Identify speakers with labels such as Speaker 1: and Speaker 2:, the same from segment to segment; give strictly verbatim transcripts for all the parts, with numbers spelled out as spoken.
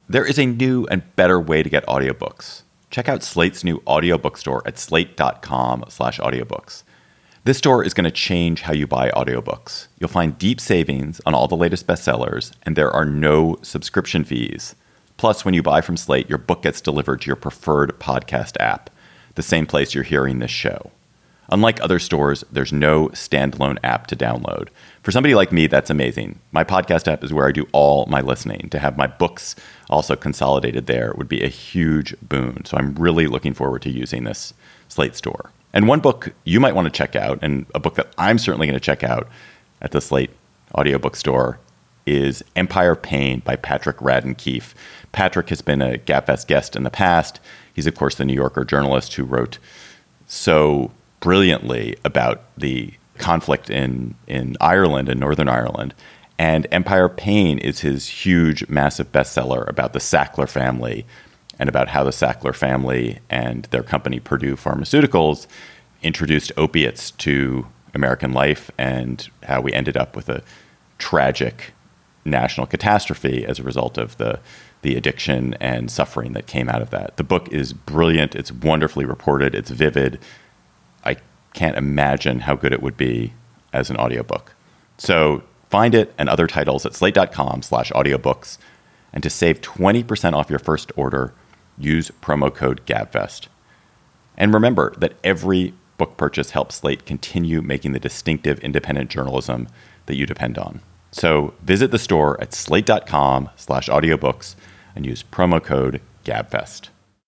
Speaker 1: There is a new and better way to get audiobooks. Check out Slate's new audiobook store at slate.com slash audiobooks. This store is going to change how you buy audiobooks. You'll find deep savings on all the latest bestsellers, and there are no subscription fees. Plus, when you buy from Slate, your book gets delivered to your preferred podcast app, the same place you're hearing this show. Unlike other stores, there's no standalone app to download. For somebody like me, that's amazing. My podcast app is where I do all my listening. To have my books also consolidated there would be a huge boon. So I'm really looking forward to using this Slate store. And one book you might want to check out, and a book that I'm certainly going to check out at the Slate audiobook store, is Empire Pain by Patrick Radden Keefe. Patrick has been a GabFest guest in the past. He's, of course, the New Yorker journalist who wrote so brilliantly about the conflict in, in Ireland and Northern Ireland. And Empire Pain is his huge, massive bestseller about the Sackler family and about how the Sackler family and their company, Purdue Pharmaceuticals, introduced opiates to American life and how we ended up with a tragic national catastrophe as a result of the the addiction and suffering that came out of that. The book is brilliant. It's wonderfully reported. It's vivid. I can't imagine how good it would be as an audiobook. So find it and other titles at slate.com slash audiobooks. And to save twenty percent off your first order, use promo code GABFEST. And remember that every book purchase helps Slate continue making the distinctive independent journalism that you depend on. So visit the store at slate.com slash audiobooks and use promo code GABFEST.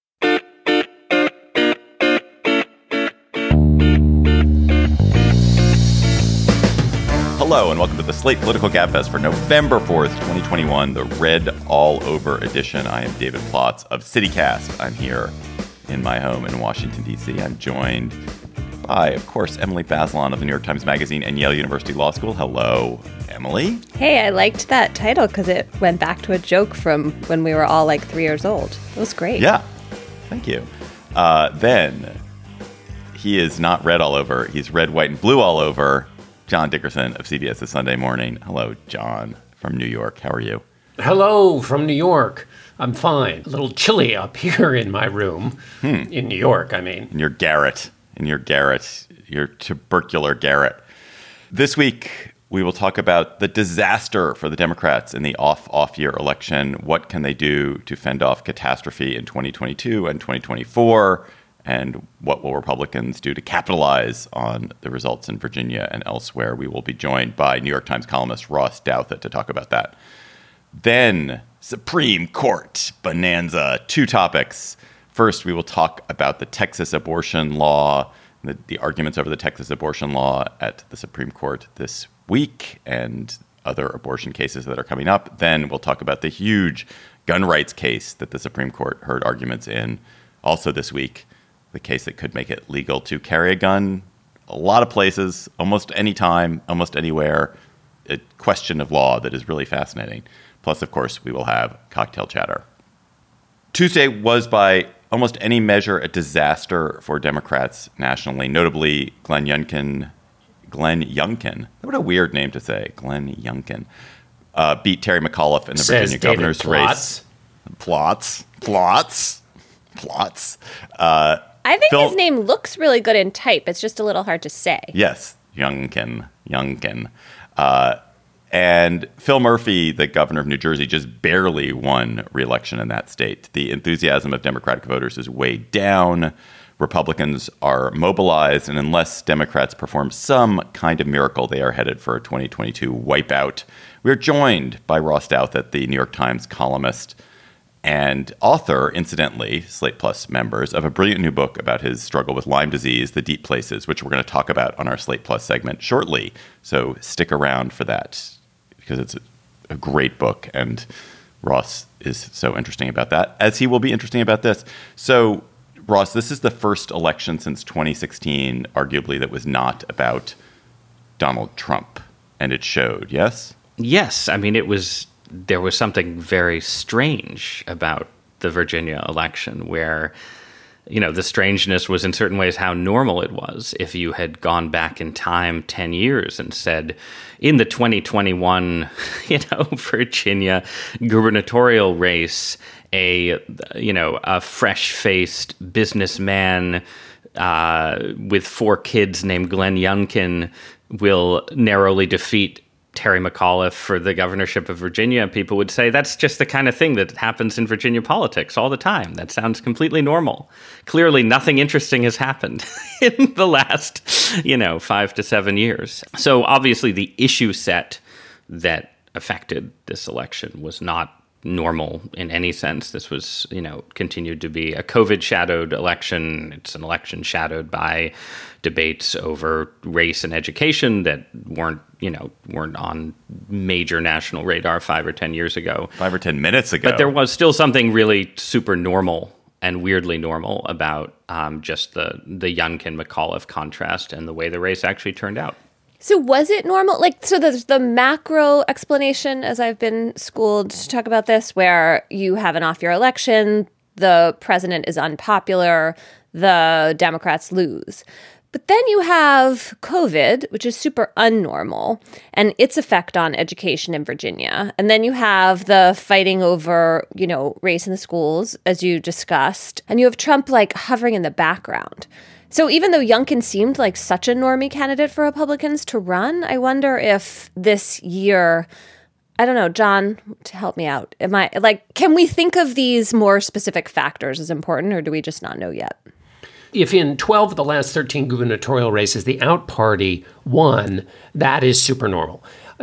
Speaker 1: Hello and welcome to the Slate Political Gabfest for November fourth, twenty twenty-one, the Read All Over edition. I am David Plotz of CityCast. I'm here in my home in Washington, D C. I'm joined by, of course, Emily Bazelon of the New York Times Magazine and Yale University Law School. Hello, Emily.
Speaker 2: Hey, I liked that title because it went back to a joke from when we were all like three years old. It was great.
Speaker 1: Yeah, thank you. Uh, then he is not red all over. He's red, white, and blue all over. John Dickerson of CBS's Sunday Morning. Hello, John from New York. How are you?
Speaker 3: Hello from New York. I'm fine. A little chilly up here in my room. Hmm. In New York, I mean.
Speaker 1: In your garret. In your garret. Your tubercular garret. This week, we will talk about the disaster for the Democrats in the off-off year election. What can they do to fend off catastrophe in twenty twenty-two and twenty twenty-four? And what will Republicans do to capitalize on the results in Virginia and elsewhere? We will be joined by New York Times columnist Ross Douthat to talk about that. Then, Supreme Court bonanza. Two topics. First, we will talk about the Texas abortion law, the, the arguments over the Texas abortion law at the Supreme Court this week and other abortion cases that are coming up. Then we'll talk about the huge gun rights case that the Supreme Court heard arguments in also this week. The case that could make it legal to carry a gun a lot of places, almost any time, almost anywhere. A question of law that is really fascinating. Plus, of course, we will have cocktail chatter. Tuesday was by almost any measure a disaster for Democrats nationally, notably Glenn Youngkin. Glenn Youngkin. What a weird name to say. Glenn Youngkin. Uh, beat Terry McAuliffe in the
Speaker 3: Says
Speaker 1: Virginia
Speaker 3: David
Speaker 1: governor's
Speaker 3: Plotz.
Speaker 1: race. Plots. Plots. Plots. Uh,
Speaker 2: I think
Speaker 1: Phil,
Speaker 2: his name looks really good in type. It's just a little hard to say.
Speaker 1: Yes, Youngkin, Youngkin. Uh, and Phil Murphy, the governor of New Jersey, just barely won re-election in that state. The enthusiasm of Democratic voters is way down. Republicans are mobilized, and unless Democrats perform some kind of miracle, they are headed for a twenty twenty-two wipeout. We're joined by Ross Douthat, the New York Times columnist and author, incidentally, Slate Plus members, of a brilliant new book about his struggle with Lyme disease, The Deep Places, which we're going to talk about on our Slate Plus segment shortly. So stick around for that, because it's a, a great book, and Ross is so interesting about that, as he will be interesting about this. So, Ross, this is the first election since twenty sixteen, arguably, that was not about Donald Trump, and it showed, yes?
Speaker 4: Yes. I mean, it was... there was something very strange about the Virginia election where you know, the strangeness was in certain ways how normal it was. If you had gone back in time ten years and said, in the twenty twenty-one, you know, Virginia gubernatorial race, a, you know, a fresh-faced businessman uh, with four kids named Glenn Youngkin will narrowly defeat Terry McAuliffe for the governorship of Virginia, people would say that's just the kind of thing that happens in Virginia politics all the time. That sounds completely normal. Clearly, nothing interesting has happened in the last, you know, five to seven years. So obviously, the issue set that affected this election was not normal in any sense. This was, you know, continued to be a COVID-shadowed election. It's an election shadowed by debates over race and education that weren't, you know, weren't on major national radar five or ten years ago.
Speaker 1: Five or ten minutes ago.
Speaker 4: But there was still something really super normal and weirdly normal about um, just the, the Youngkin-McAuliffe contrast and the way the race actually turned out.
Speaker 2: So was it normal? Like, so there's the macro explanation, as I've been schooled to talk about this, where you have an off-year election, the president is unpopular, the Democrats lose. But then you have COVID, which is super unnormal, and its effect on education in Virginia. And then you have the fighting over, you know, race in the schools, as you discussed. And you have Trump, like, hovering in the background. So even though Youngkin seemed like such a normie candidate for Republicans to run, I wonder if this year, I don't know, John, to help me out, am I, like, can we think of these more specific factors as important, or do we just not know yet?
Speaker 3: If in twelve of the last thirteen gubernatorial races, the out party won, that is super normal.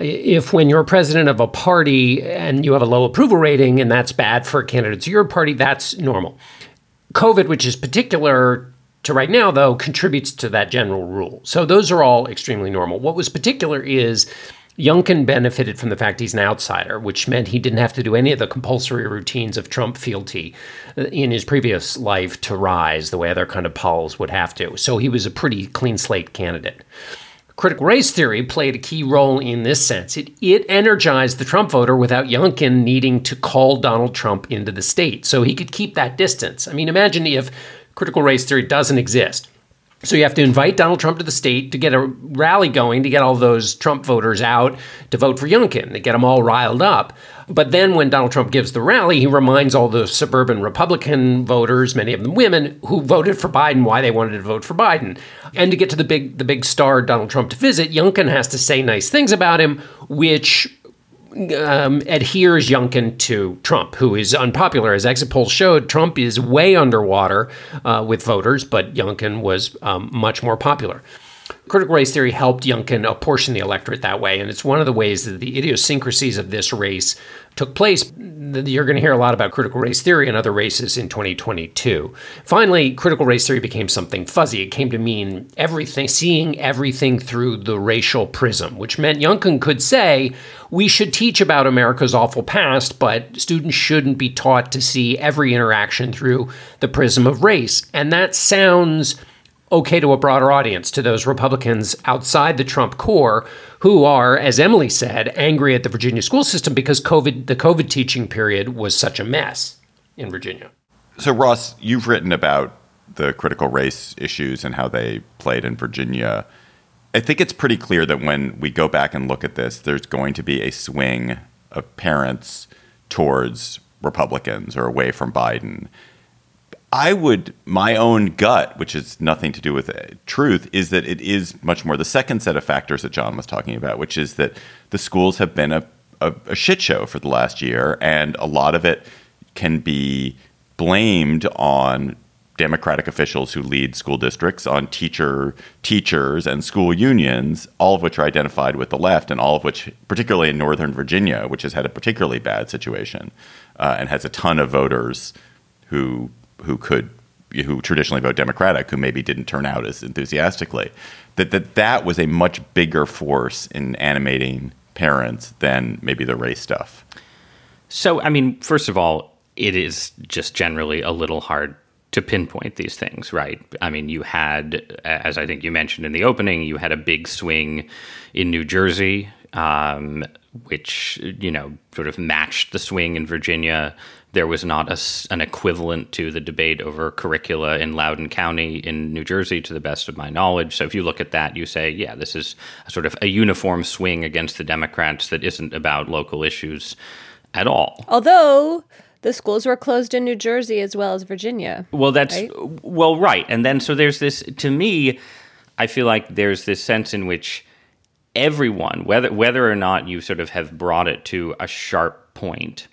Speaker 3: If when you're president of a party and you have a low approval rating and that's bad for candidates of your party, that's normal. COVID, which is particular to right now, though, contributes to that general rule. So those are all extremely normal. What was particular is Youngkin benefited from the fact he's an outsider, which meant he didn't have to do any of the compulsory routines of Trump fealty in his previous life to rise the way other kind of polls would have to. So he was a pretty clean slate candidate. Critical race theory played a key role in this sense. It, it energized the Trump voter without Youngkin needing to call Donald Trump into the state. So he could keep that distance. I mean, imagine if critical race theory doesn't exist. So you have to invite Donald Trump to the state to get a rally going, to get all those Trump voters out to vote for Youngkin, to get them all riled up. But then when Donald Trump gives the rally, he reminds all the suburban Republican voters, many of them women, who voted for Biden, why they wanted to vote for Biden. And to get to the big the big star Donald Trump to visit, Youngkin has to say nice things about him, which Um, adheres Youngkin to Trump, who is unpopular. As exit polls showed, Trump is way underwater uh, with voters, but Youngkin was um, much more popular. Critical race theory helped Youngkin apportion the electorate that way, and it's one of the ways that the idiosyncrasies of this race took place. You're going to hear a lot about critical race theory and other races in twenty twenty-two. Finally, critical race theory became something fuzzy. It came to mean everything, seeing everything through the racial prism, which meant Youngkin could say, we should teach about America's awful past, but students shouldn't be taught to see every interaction through the prism of race. And that sounds okay to a broader audience, to those Republicans outside the Trump core who are, as Emily said, angry at the Virginia school system because COVID, the COVID teaching period was such a mess in Virginia.
Speaker 1: So, Ross, you've written about the critical race issues and how they played in Virginia. I think it's pretty clear that when we go back and look at this, there's going to be a swing of parents towards Republicans or away from Biden. I would, my own gut, which has nothing to do with truth, is that it is much more the second set of factors that John was talking about, which is that the schools have been a, a, a shit show for the last year, and a lot of it can be blamed on Democratic officials who lead school districts, on teacher teachers and school unions, all of which are identified with the left, and all of which, particularly in Northern Virginia, which has had a particularly bad situation uh, and has a ton of voters who who could, who traditionally vote Democratic, who maybe didn't turn out as enthusiastically, that that, that was a much bigger force in animating parents than maybe the race stuff.
Speaker 4: So, I mean, first of all, it is just generally a little hard to pinpoint these things, right? I mean, you had, as I think you mentioned in the opening, you had a big swing in New Jersey, um, which, you know, sort of matched the swing in Virginia. There was not a, an equivalent to the debate over curricula in Loudoun County in New Jersey, to the best of my knowledge. So if you look at that, you say, yeah, this is a sort of a uniform swing against the Democrats that isn't about local issues at all.
Speaker 2: Although the schools were closed in New Jersey as well as Virginia.
Speaker 4: Well, that's,
Speaker 2: right?
Speaker 4: well, right. And then so there's this, to me, I feel like there's this sense in which everyone, whether whether or not you sort of have brought it to a sharp point,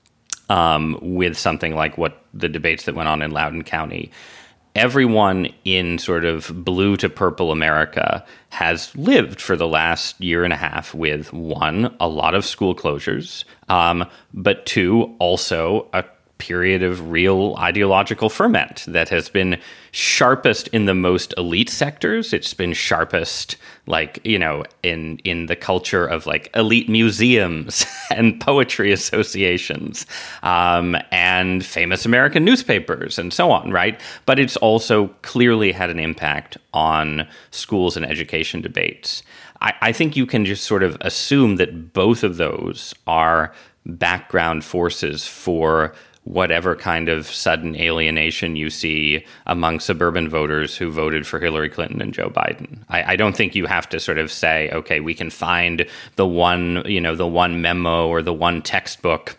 Speaker 4: Um, with something like what the debates that went on in Loudoun County, everyone in sort of blue to purple America has lived for the last year and a half with, one, a lot of school closures, um, but two, also a period of real ideological ferment that has been sharpest in the most elite sectors. It's been sharpest, like, you know, in in the culture of like elite museums and poetry associations, um, and famous American newspapers and so on, right? But it's also clearly had an impact on schools and education debates. I, I think you can just sort of assume that both of those are background forces for whatever kind of sudden alienation you see among suburban voters who voted for Hillary Clinton and Joe Biden. I, I don't think you have to sort of say, okay, we can find the one, you know, the one memo or the one textbook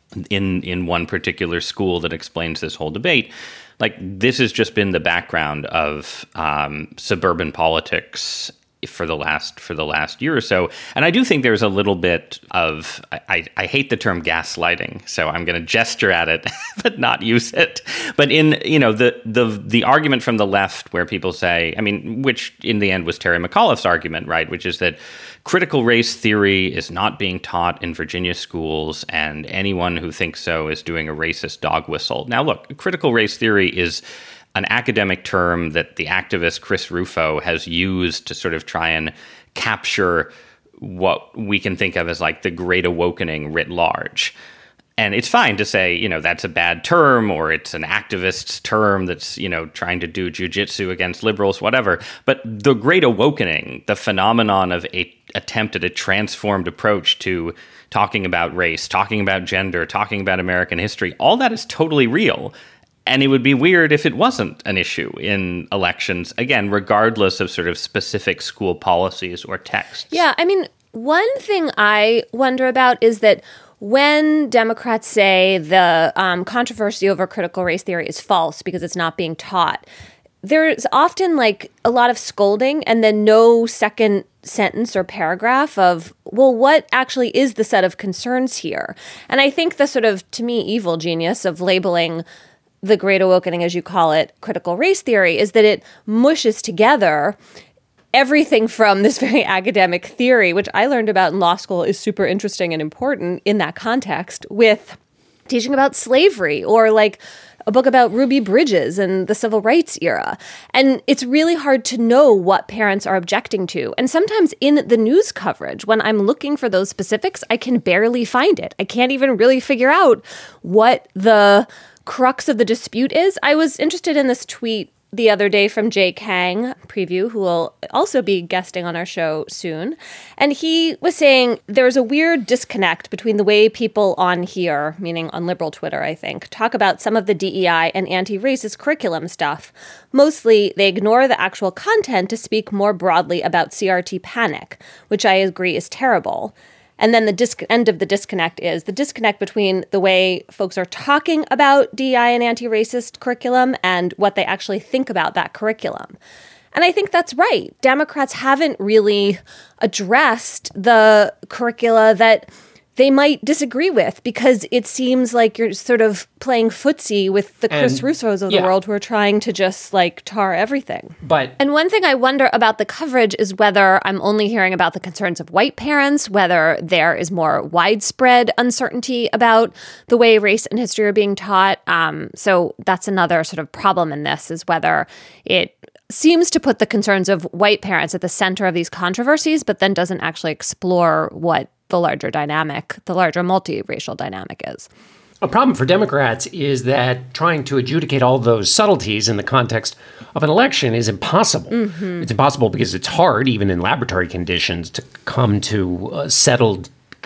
Speaker 4: in in one particular school that explains this whole debate. Like, this has just been the background of um, suburban politics for the last for the last year or so. And I do think there's a little bit of, I, I hate the term gaslighting, so I'm going to gesture at it, but not use it. But in, you know, the, the, the argument from the left where people say, I mean, which in the end was Terry McAuliffe's argument, right? Which is that critical race theory is not being taught in Virginia schools, and anyone who thinks so is doing a racist dog whistle. Now, look, critical race theory is an academic term that the activist Chris Rufo has used to sort of try and capture what we can think of as like the Great Awakening writ large. And it's fine to say, you know, that's a bad term, or it's an activist's term that's, you know, trying to do jujitsu against liberals, whatever. But the Great Awakening, the phenomenon of a attempt at a transformed approach to talking about race, talking about gender, talking about American history, all that is totally real. And it would be weird if it wasn't an issue in elections, again, regardless of sort of specific school policies or texts.
Speaker 2: Yeah, I mean, one thing I wonder about is that when Democrats say the um, controversy over critical race theory is false because it's not being taught, there's often like a lot of scolding and then no second sentence or paragraph of, well, what actually is the set of concerns here? And I think the sort of, to me, evil genius of labeling the Great Awakening, as you call it, critical race theory, is that it mushes together everything from this very academic theory, which I learned about in law school is super interesting and important in that context, with teaching about slavery or like a book about Ruby Bridges and the civil rights era. And it's really hard to know what parents are objecting to. And sometimes in the news coverage, when I'm looking for those specifics, I can barely find it. I can't even really figure out what the crux of the dispute is. I was interested in this tweet the other day from Jay Kang, preview, who will also be guesting on our show soon. And he was saying there's a weird disconnect between the way people on here, meaning on liberal Twitter, I think, talk about some of the D E I and anti-racist curriculum stuff. Mostly, they ignore the actual content to speak more broadly about C R T panic, which I agree is terrible. And then the disc- end of the disconnect is the disconnect between the way folks are talking about D E I and anti-racist curriculum and what they actually think about that curriculum. And I think that's right. Democrats haven't really addressed the curricula that they might disagree with, because it seems like you're sort of playing footsie with the Chris
Speaker 3: And,
Speaker 2: Russos of
Speaker 3: yeah.
Speaker 2: the world who are trying to just like tar everything.
Speaker 3: But
Speaker 2: And one thing I wonder about the coverage is whether I'm only hearing about the concerns of white parents, whether there is more widespread uncertainty about the way race and history are being taught. Um, so that's another sort of problem in this, is whether it seems to put the concerns of white parents at the center of these controversies, but then doesn't actually explore what the larger dynamic, the larger multiracial dynamic is.
Speaker 3: a problem for Democrats is that trying to adjudicate all those subtleties in the context of an election is impossible. Mm-hmm. It's impossible because it's hard, even in laboratory conditions, to come to uh, settled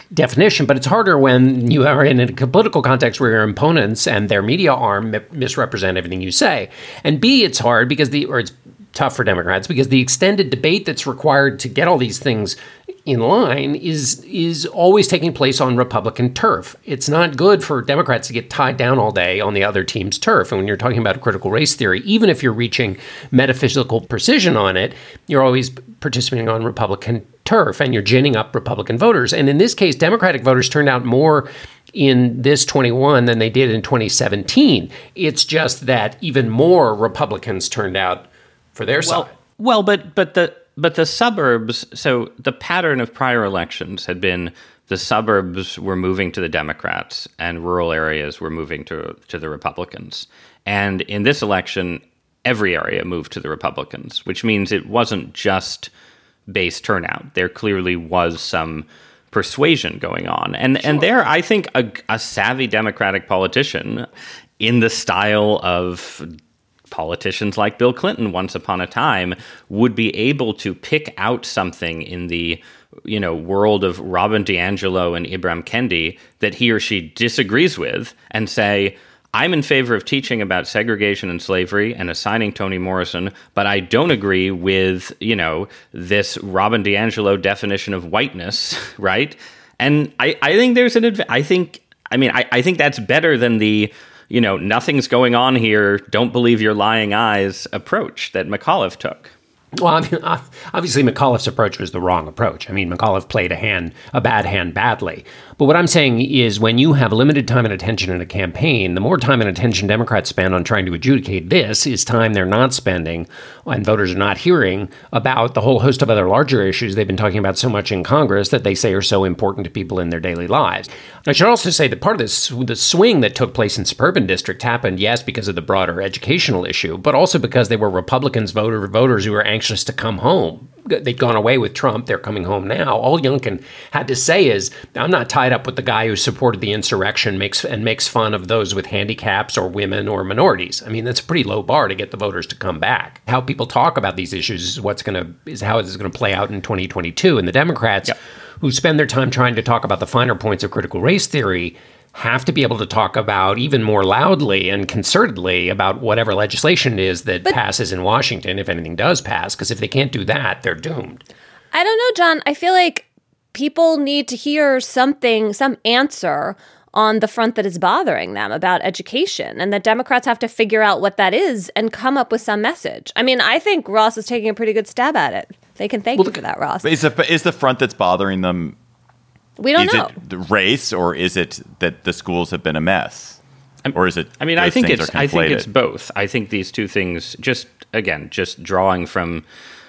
Speaker 3: definition, but it's harder when you are in a political context where your opponents and their media arm mi- misrepresent everything you say. And B, it's hard because the, or it's tough for Democrats because the extended debate that's required to get all these things in line is is always taking place on Republican turf. It's not good for Democrats to get tied down all day on the other team's turf. And when you're talking about critical race theory, even if you're reaching metaphysical precision on it, you're always participating on Republican turf and you're ginning up Republican voters. And in this case, Democratic voters turned out more in this twenty-one than they did in twenty seventeen. It's just that even more Republicans turned out for their
Speaker 4: well,
Speaker 3: side.
Speaker 4: Well, but but the but the suburbs, so the pattern of prior elections had been the suburbs were moving to the Democrats and rural areas were moving to to the Republicans. And in this election, every area moved to the Republicans, which means it wasn't just base turnout. There clearly was some persuasion going on. And sure. and there, I think a, a savvy Democratic politician in the style of politicians like Bill Clinton once upon a time would be able to pick out something in the, you know, world of Robin DiAngelo and Ibram Kendi that he or she disagrees with and say, I'm in favor of teaching about segregation and slavery and assigning Toni Morrison, but I don't agree with, you know, this Robin DiAngelo definition of whiteness, right? And I, I think there's an, adv- I think, I mean, I, I think that's better than the, you know, nothing's going on here, don't believe your lying eyes approach that McAuliffe took.
Speaker 3: Well, I mean, obviously McAuliffe's approach was the wrong approach. I mean, McAuliffe played a hand, a bad hand badly. But what I'm saying is when you have limited time and attention in a campaign, the more time and attention Democrats spend on trying to adjudicate this is time they're not spending and voters are not hearing about the whole host of other larger issues they've been talking about so much in Congress that they say are so important to people in their daily lives. I should also say that part of this, the swing that took place in suburban districts happened, yes, because of the broader educational issue, but also because they were Republicans voter, voters who were anxious to come home. They'd gone away with Trump. They're coming home now. All Youngkin had to say is, I'm not tied up with the guy who supported the insurrection makes and makes fun of those with handicaps or women or minorities. I mean, that's a pretty low bar to get the voters to come back. How people talk about these issues is what's going to is how it's going to play out in twenty twenty-two. And the Democrats yep. who spend their time trying to talk about the finer points of critical race theory have to be able to talk about even more loudly and concertedly about whatever legislation it is that but, passes in Washington, if anything does pass, because if they can't do that, they're doomed.
Speaker 2: I don't know, John. I feel like people need to hear something, some answer on the front that is bothering them about education, and that Democrats have to figure out what that is and come up with some message. I mean, I think Ross is taking a pretty good stab at it. They can thank well, you for that, Ross.
Speaker 1: Is the, is the front that's bothering them
Speaker 2: We don't
Speaker 1: is
Speaker 2: know.
Speaker 1: Is it the race, or is it that the schools have been a mess? Or is it?
Speaker 4: I mean, I think it's. I think it's both. I think these two things. Just again, just drawing from.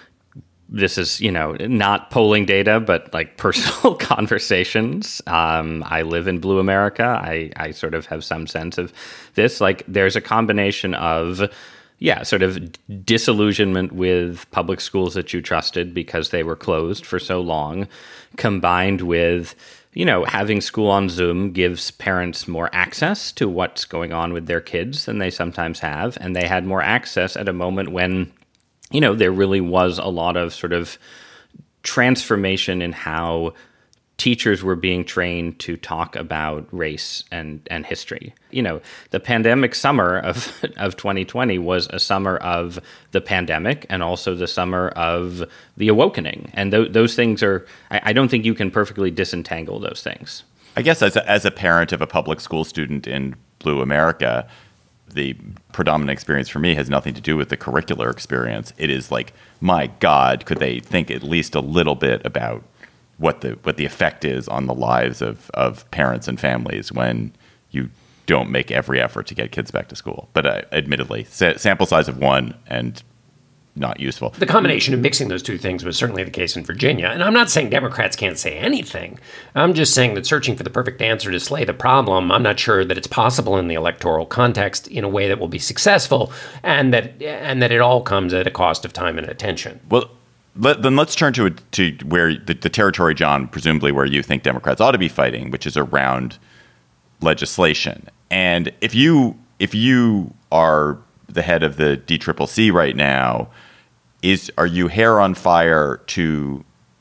Speaker 4: This is, you know, not polling data, but like personal conversations. Um, I live in Blue America. I, I sort of have some sense of this. Like, there's a combination of, yeah, sort of disillusionment with public schools that you trusted because they were closed for so long, combined with, you know, having school on Zoom gives parents more access to what's going on with their kids than they sometimes have. And they had more access at a moment when, you know, there really was a lot of sort of transformation in how teachers were being trained to talk about race and, and history. You know, the pandemic summer of, of twenty twenty was a summer of the pandemic and also the summer of the awakening. And th- those things are, I, I don't think you can perfectly disentangle those things.
Speaker 1: I guess as a, as a parent of a public school student in Blue America, the predominant experience for me has nothing to do with the curricular experience. It is like, my God, could they think at least a little bit about what the what the effect is on the lives of, of parents and families when you don't make every effort to get kids back to school. But uh, admittedly, sa- sample size of one and not useful.
Speaker 3: The combination of mixing those two things was certainly the case in Virginia. And I'm not saying Democrats can't say anything. I'm just saying that searching for the perfect answer to slay the problem, I'm not sure that it's possible in the electoral context in a way that will be successful, and that and that it all comes at a cost of time and attention.
Speaker 1: Well, let, then let's turn to to where the, the territory, John, presumably where you think Democrats ought to be fighting, which is around legislation. And if you if you are the head of the D C C C right now, is are you hair on fire to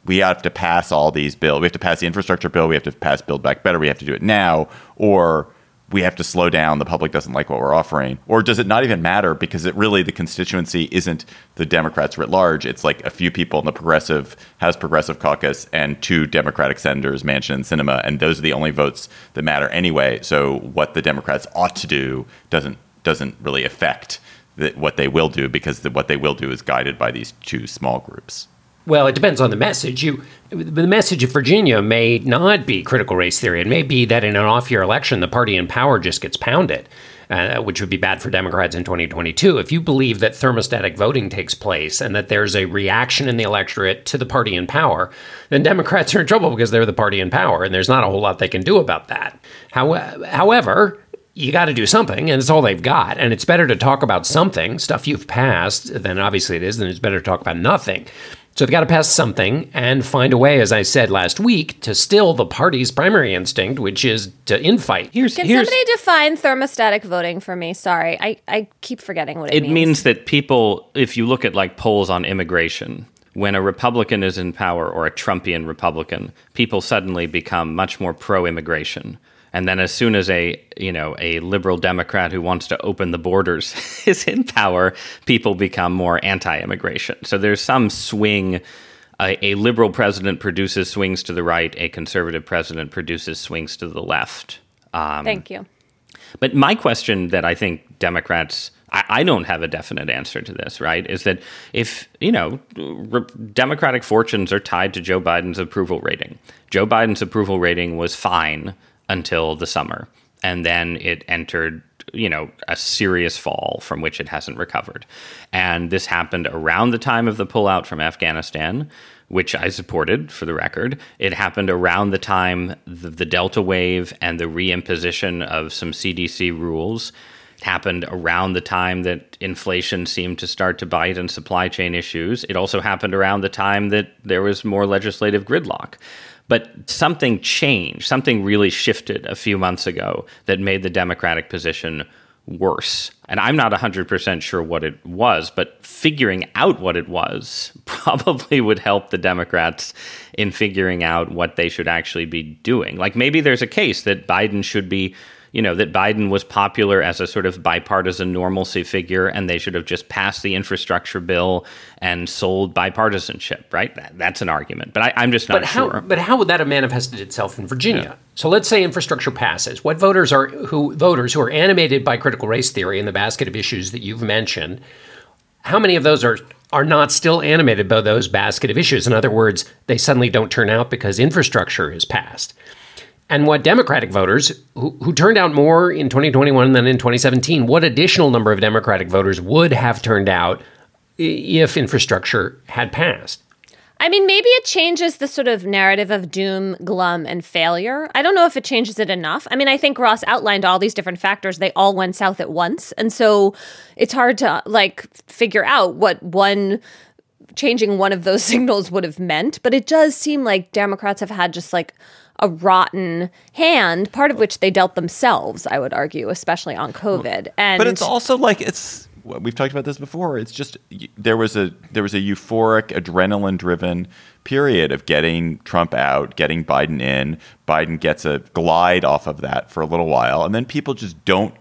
Speaker 1: we have to pass all these bills. We have to pass the infrastructure bill. We have to pass Build Back Better. We have to do it now, or we have to slow down. The public doesn't like what we're offering. Or does it not even matter because it really, the constituency isn't the Democrats writ large. It's like a few people in the progressive, House Progressive Caucus and two Democratic senators, Manchin and Sinema, and those are the only votes that matter anyway. So what the Democrats ought to do doesn't doesn't really affect the, what they will do, because the, what they will do is guided by these two small groups.
Speaker 3: Well, it depends on the message. You, the message of Virginia may not be critical race theory. It may be that in an off-year election, the party in power just gets pounded, uh, which would be bad for Democrats in twenty twenty-two. If you believe that thermostatic voting takes place and that there's a reaction in the electorate to the party in power, then Democrats are in trouble because they're the party in power, and there's not a whole lot they can do about that. How, however, you got to do something, and it's all they've got. And it's better to talk about something, stuff you've passed, than obviously it is, then it's better to talk about nothing. So they've got to pass something and find a way, as I said last week, to still the party's primary instinct, which is to infight.
Speaker 4: Here's,
Speaker 2: Can
Speaker 4: here's,
Speaker 2: somebody define thermostatic voting for me? Sorry, I, I keep forgetting what it,
Speaker 4: it
Speaker 2: means.
Speaker 4: It means that people, if you look at like polls on immigration, when a Republican is in power or a Trumpian Republican, people suddenly become much more pro-immigration. And then as soon as a, you know, a liberal Democrat who wants to open the borders is in power, people become more anti-immigration. So there's some swing. Uh, a liberal president produces swings to the right. A conservative president produces swings to the left. Um,
Speaker 2: Thank you.
Speaker 4: But my question that I think Democrats, I, I don't have a definite answer to this, right, is that if, you know, re- Democratic fortunes are tied to Joe Biden's approval rating. Joe Biden's approval rating was fine until the summer. And then it entered, you know, a serious fall from which it hasn't recovered. And this happened around the time of the pullout from Afghanistan, which I supported, for the record. It happened around the time the, the Delta wave and the reimposition of some C D C rules. It happened around the time that inflation seemed to start to bite and supply chain issues. It also happened around the time that there was more legislative gridlock. But something changed, something really shifted a few months ago that made the Democratic position worse. And I'm not one hundred percent sure what it was, but figuring out what it was probably would help the Democrats in figuring out what they should actually be doing. Like maybe there's a case that Biden should be, you know, that Biden was popular as a sort of bipartisan normalcy figure, and they should have just passed the infrastructure bill and sold bipartisanship, right? That, that's an argument, but I, I'm just not
Speaker 3: but how,
Speaker 4: sure.
Speaker 3: But how would that have manifested itself in Virginia? Yeah. So let's say infrastructure passes. What voters are who voters who are animated by critical race theory and the basket of issues that you've mentioned, how many of those are are not still animated by those basket of issues? In other words, they suddenly don't turn out because infrastructure is passed. And what Democratic voters, who, who turned out more in twenty twenty-one than in twenty seventeen, what additional number of Democratic voters would have turned out if infrastructure had passed?
Speaker 2: I mean, maybe it changes the sort of narrative of doom, glum, and failure. I don't know if it changes it enough. I mean, I think Ross outlined all these different factors. They all went south at once. And so it's hard to, like, figure out what one changing one of those signals would have meant. But it does seem like Democrats have had just, like, a rotten hand, part of which they dealt themselves, I would argue, especially on COVID. And
Speaker 1: but it's also like it's we've talked about this before. It's just there was a there was a euphoric, adrenaline-driven period of getting Trump out, getting Biden in. Biden gets a glide off of that for a little while, and then people just don't.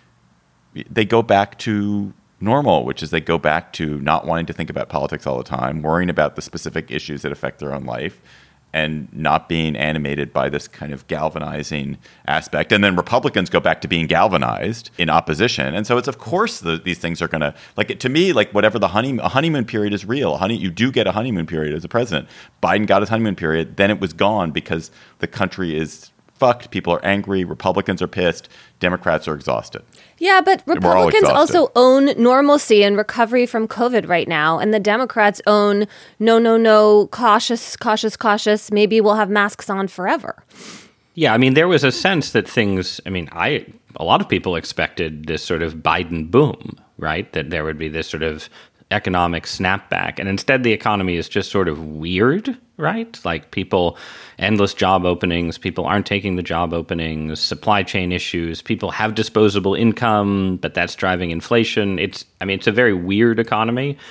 Speaker 1: They go back to normal, which is they go back to not wanting to think about politics all the time, worrying about the specific issues that affect their own life, and not being animated by this kind of galvanizing aspect. And then Republicans go back to being galvanized in opposition. And so it's, of course, the, these things are going to, like, to me, like, whatever the honey, a honeymoon period is real. Honey, you do get a honeymoon period as a president. Biden got his honeymoon period. Then it was gone because the country is fucked. People are angry. Republicans are pissed. Democrats are exhausted.
Speaker 2: Yeah, but Republicans also own normalcy and recovery from COVID right now. And the Democrats own no, no, no, cautious, cautious, cautious. Maybe we'll have masks on forever.
Speaker 4: Yeah, I mean, there was a sense that things, I mean, I a lot of people expected this sort of Biden boom, right? That there would be this sort of economic snapback. And instead, the economy is just sort of weird, right? Like people, endless job openings, people aren't taking the job openings, supply chain issues, people have disposable income, but that's driving inflation. It's, I mean, it's a very weird economy.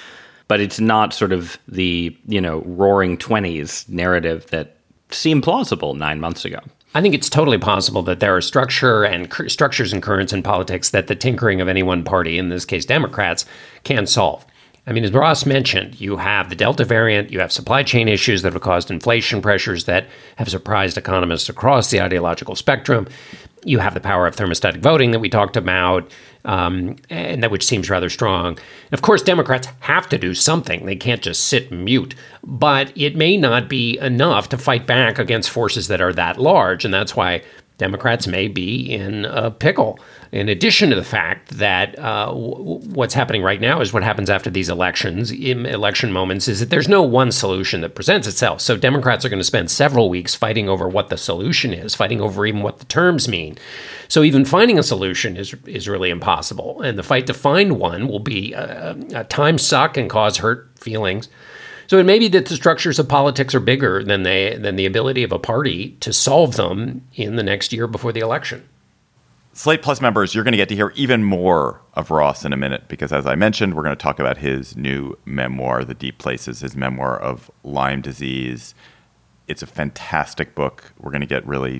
Speaker 4: but it's not sort of the, you know, roaring twenties narrative that seemed plausible nine months ago.
Speaker 3: I think it's totally possible that there are structure and cr- structures and currents in politics that the tinkering of any one party, in this case Democrats, can solve. I mean, as Ross mentioned, you have the Delta variant, you have supply chain issues that have caused inflation pressures that have surprised economists across the ideological spectrum. You have the power of thermostatic voting that we talked about, um, and that which seems rather strong. Of course, Democrats have to do something. They can't just sit mute. But it may not be enough to fight back against forces that are that large, and that's why Democrats may be in a pickle. In addition to the fact that uh, w- what's happening right now is what happens after these elections, in election moments, is that there's no one solution that presents itself. So Democrats are going to spend several weeks fighting over what the solution is, fighting over even what the terms mean. So even finding a solution is is really impossible. And the fight to find one will be a, a time suck and cause hurt feelings. So it may be that the structures of politics are bigger than they than the ability of a party to solve them in the next year before the election.
Speaker 1: Slate Plus members, you're going to get to hear even more of Ross in a minute because, as I mentioned, we're going to talk about his new memoir, The Deep Places, his memoir of Lyme disease. It's a fantastic book. We're going to get really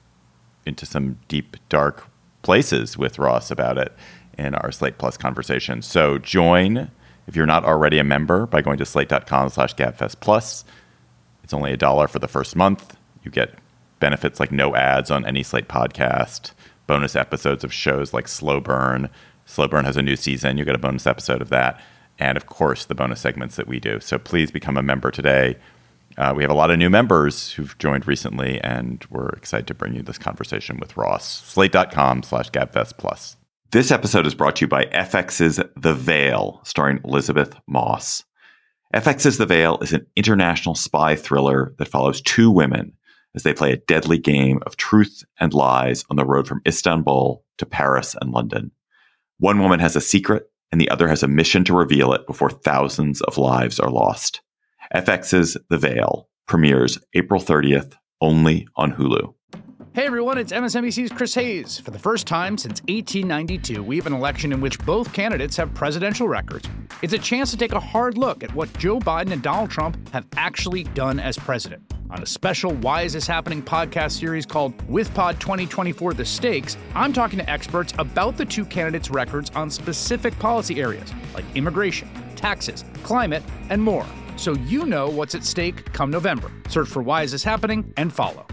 Speaker 1: into some deep, dark places with Ross about it in our Slate Plus conversation. So join, if you're not already a member, by going to slate.com slash gabfest plus. It's only a dollar for the first month. You get benefits like no ads on any Slate podcast, bonus episodes of shows like Slow Burn. Slow Burn has a new season. You get a bonus episode of that. And, of course, the bonus segments that we do. So please become a member today. Uh, we have a lot of new members who've joined recently, and we're excited to bring you this conversation with Ross. Slate.com slash gabfest plus. This episode is brought to you by F X's The Veil, starring Elizabeth Moss. F X's The Veil is an international spy thriller that follows two women as they play a deadly game of truth and lies on the road from Istanbul to Paris and London. One woman has a secret, and the other has a mission to reveal it before thousands of lives are lost. F X's The Veil premieres April thirtieth, only on Hulu.
Speaker 5: Hey everyone, it's M S N B C's Chris Hayes. For the first time since eighteen ninety-two, we have an election in which both candidates have presidential records. It's a chance to take a hard look at what Joe Biden and Donald Trump have actually done as president. On a special Why Is This Happening podcast series called WithPod twenty twenty-four The Stakes, I'm talking to experts about the two candidates' records on specific policy areas like immigration, taxes, climate, and more. So you know what's at stake come November. Search for Why Is This Happening and follow.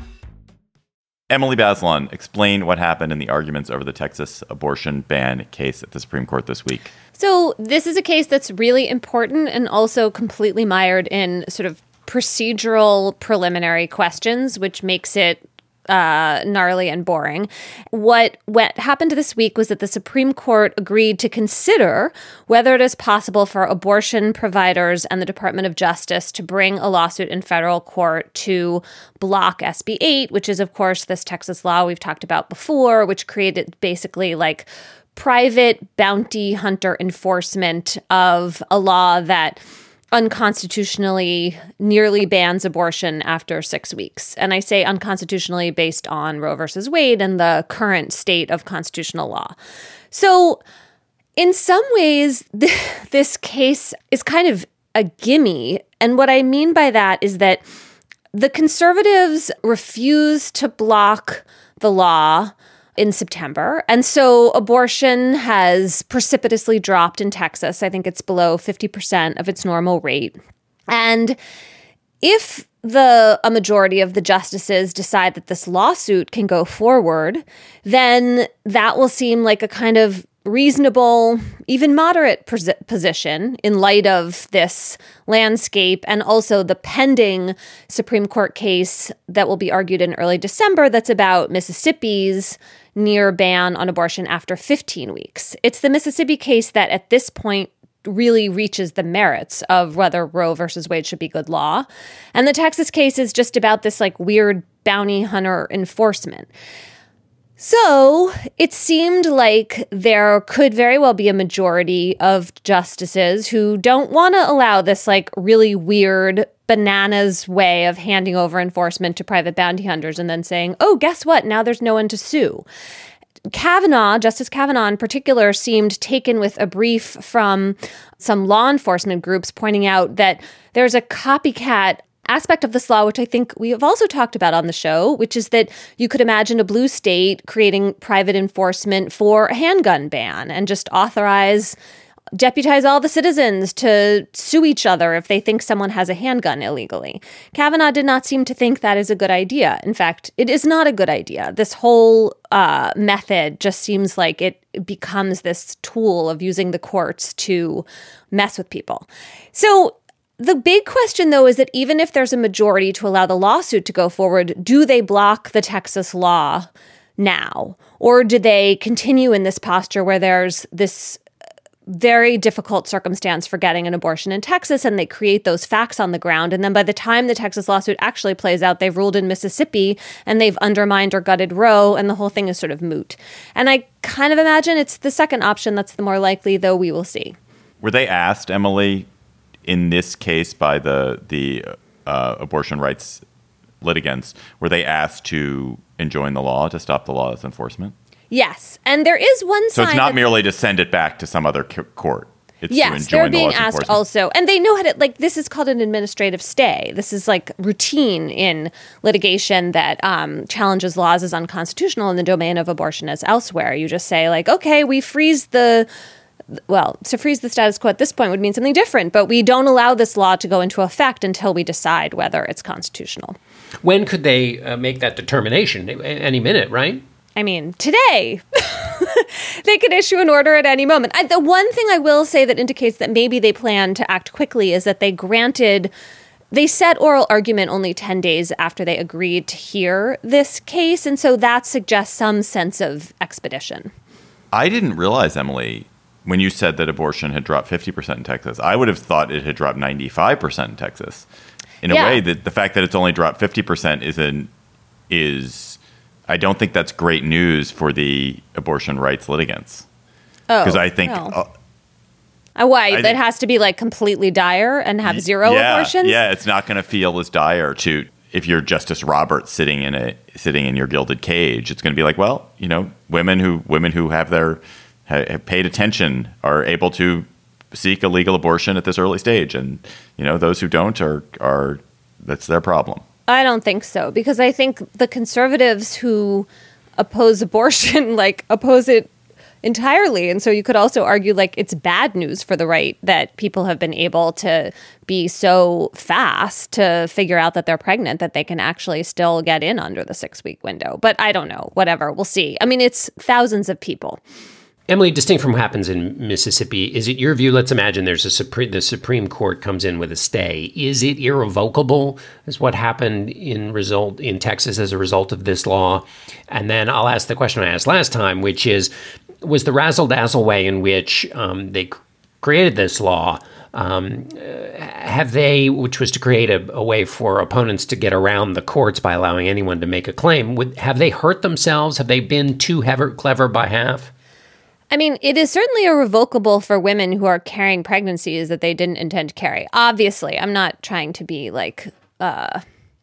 Speaker 1: Emily Bazelon, explain what happened in the arguments over the Texas abortion ban case at the Supreme Court this week.
Speaker 2: So this is a case that's really important and also completely mired in sort of procedural preliminary questions, which makes it uh, gnarly and boring. What, what happened this week was that the Supreme Court agreed to consider whether it is possible for abortion providers and the Department of Justice to bring a lawsuit in federal court to block S B eight, which is, of course, this Texas law we've talked about before, which created basically like private bounty hunter enforcement of a law that unconstitutionally nearly bans abortion after six weeks. And I say unconstitutionally based on Roe versus Wade and the current state of constitutional law. So in some ways, th- this case is kind of a gimme. And what I mean by that is that the conservatives refuse to block the law in September. And so abortion has precipitously dropped in Texas. I think it's below fifty percent of its normal rate. And if the a majority of the justices decide that this lawsuit can go forward, then that will seem like a kind of reasonable, even moderate pos- position in light of this landscape and also the pending Supreme Court case that will be argued in early December that's about Mississippi's near ban on abortion after fifteen weeks. It's the Mississippi case that at this point really reaches the merits of whether Roe versus Wade should be good law. And the Texas case is just about this like weird bounty hunter enforcement. So it seemed like there could very well be a majority of justices who don't want to allow this like really weird bananas way of handing over enforcement to private bounty hunters and then saying, oh, guess what? Now there's no one to sue. Kavanaugh, Justice Kavanaugh in particular, seemed taken with a brief from some law enforcement groups pointing out that there's a copycat aspect of this law, which I think we have also talked about on the show, which is that you could imagine a blue state creating private enforcement for a handgun ban and just authorize, deputize all the citizens to sue each other if they think someone has a handgun illegally. Kavanaugh did not seem to think that is a good idea. In fact, it is not a good idea. This whole uh, method just seems like it becomes this tool of using the courts to mess with people. So the big question, though, is that even if there's a majority to allow the lawsuit to go forward, do they block the Texas law now? Or do they continue in this posture where there's this very difficult circumstance for getting an abortion in Texas, and they create those facts on the ground, and then by the time the Texas lawsuit actually plays out, they've ruled in Mississippi, and they've undermined or gutted Roe, and the whole thing is sort of moot. And I kind of imagine it's the second option that's the more likely, though we will see.
Speaker 1: Were they asked, Emily, in this case by the the uh, abortion rights litigants, were they asked to enjoin the law, to stop the law's enforcement?
Speaker 2: Yes. And there is one
Speaker 1: So
Speaker 2: side
Speaker 1: it's not
Speaker 2: that,
Speaker 1: merely to send it back to some other c- court. It's
Speaker 2: yes,
Speaker 1: to enjoin
Speaker 2: they're
Speaker 1: the
Speaker 2: being
Speaker 1: law's
Speaker 2: asked
Speaker 1: enforcement.
Speaker 2: also. And they know how to, like, this is called an administrative stay. This is like routine in litigation that um, challenges laws as unconstitutional in the domain of abortion as elsewhere. You just say, like, okay, we freeze the... Well, to freeze the status quo at this point would mean something different, but we don't allow this law to go into effect until we decide whether it's constitutional.
Speaker 3: When could they uh, make that determination? Any minute, right?
Speaker 2: I mean, today. They could issue an order at any moment. I, the one thing I will say that indicates that maybe they plan to act quickly is that they granted... They set oral argument only ten days after they agreed to hear this case, and so that suggests some sense of expedition.
Speaker 1: I didn't realize, Emily, when you said that abortion had dropped fifty percent in Texas, I would have thought it had dropped ninety-five percent in Texas. In a
Speaker 2: Yeah.
Speaker 1: way, that the fact that it's only dropped fifty percent is an, is, I don't think that's great news for the abortion rights litigants.
Speaker 2: Oh,
Speaker 1: Because I think...
Speaker 2: well.
Speaker 1: Uh,
Speaker 2: Uh, why?
Speaker 1: I
Speaker 2: That
Speaker 1: think-
Speaker 2: has to be like completely dire and have zero
Speaker 1: yeah,
Speaker 2: abortions?
Speaker 1: Yeah, it's not going to feel as dire to if you're Justice Roberts sitting in a sitting in your gilded cage. It's going to be like, well, you know, women who women who have their have paid attention are able to seek a legal abortion at this early stage, and you know, those who don't are are that's their problem.
Speaker 2: I don't think so, because I think the conservatives who oppose abortion like oppose it entirely. And so you could also argue like it's bad news for the right that people have been able to be so fast to figure out that they're pregnant that they can actually still get in under the six week window. But I don't know, whatever, we'll see. I mean, it's thousands of people.
Speaker 3: Emily, distinct from what happens in Mississippi, is it your view, let's imagine there's a Supreme, the Supreme Court comes in with a stay. Is it irrevocable, is what happened in result in Texas as a result of this law? And then I'll ask the question I asked last time, which is, was the razzle-dazzle way in which um, they created this law, um, have they, which was to create a, a way for opponents to get around the courts by allowing anyone to make a claim, would, have they hurt themselves? Have they been too hever, clever by half?
Speaker 2: I mean, it is certainly irrevocable for women who are carrying pregnancies that they didn't intend to carry. Obviously, I'm not trying to be like, uh,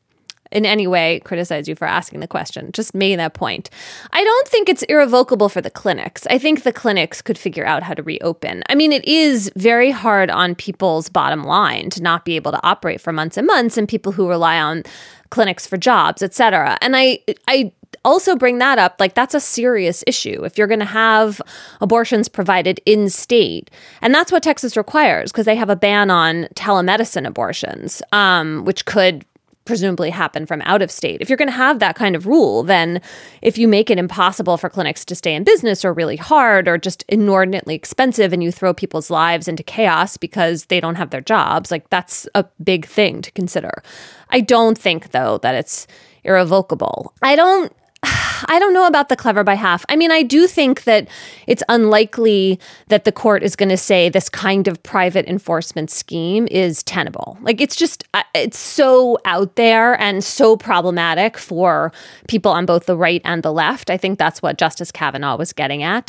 Speaker 2: in any way criticize you for asking the question, just making that point. I don't think it's irrevocable for the clinics. I think the clinics could figure out how to reopen. I mean, it is very hard on people's bottom line to not be able to operate for months and months, and people who rely on clinics for jobs, et cetera. And I, I, also bring that up, like that's a serious issue if you're going to have abortions provided in state. And that's what Texas requires because they have a ban on telemedicine abortions, um, which could presumably happen from out of state. If you're going to have that kind of rule, then if you make it impossible for clinics to stay in business or really hard or just inordinately expensive and you throw people's lives into chaos because they don't have their jobs, like that's a big thing to consider. I don't think, though, that it's irrevocable. I don't I don't know about the clever by half. I mean, I do think that it's unlikely that the court is going to say this kind of private enforcement scheme is tenable. Like, it's just, it's so out there and so problematic for people on both the right and the left. I think that's what Justice Kavanaugh was getting at.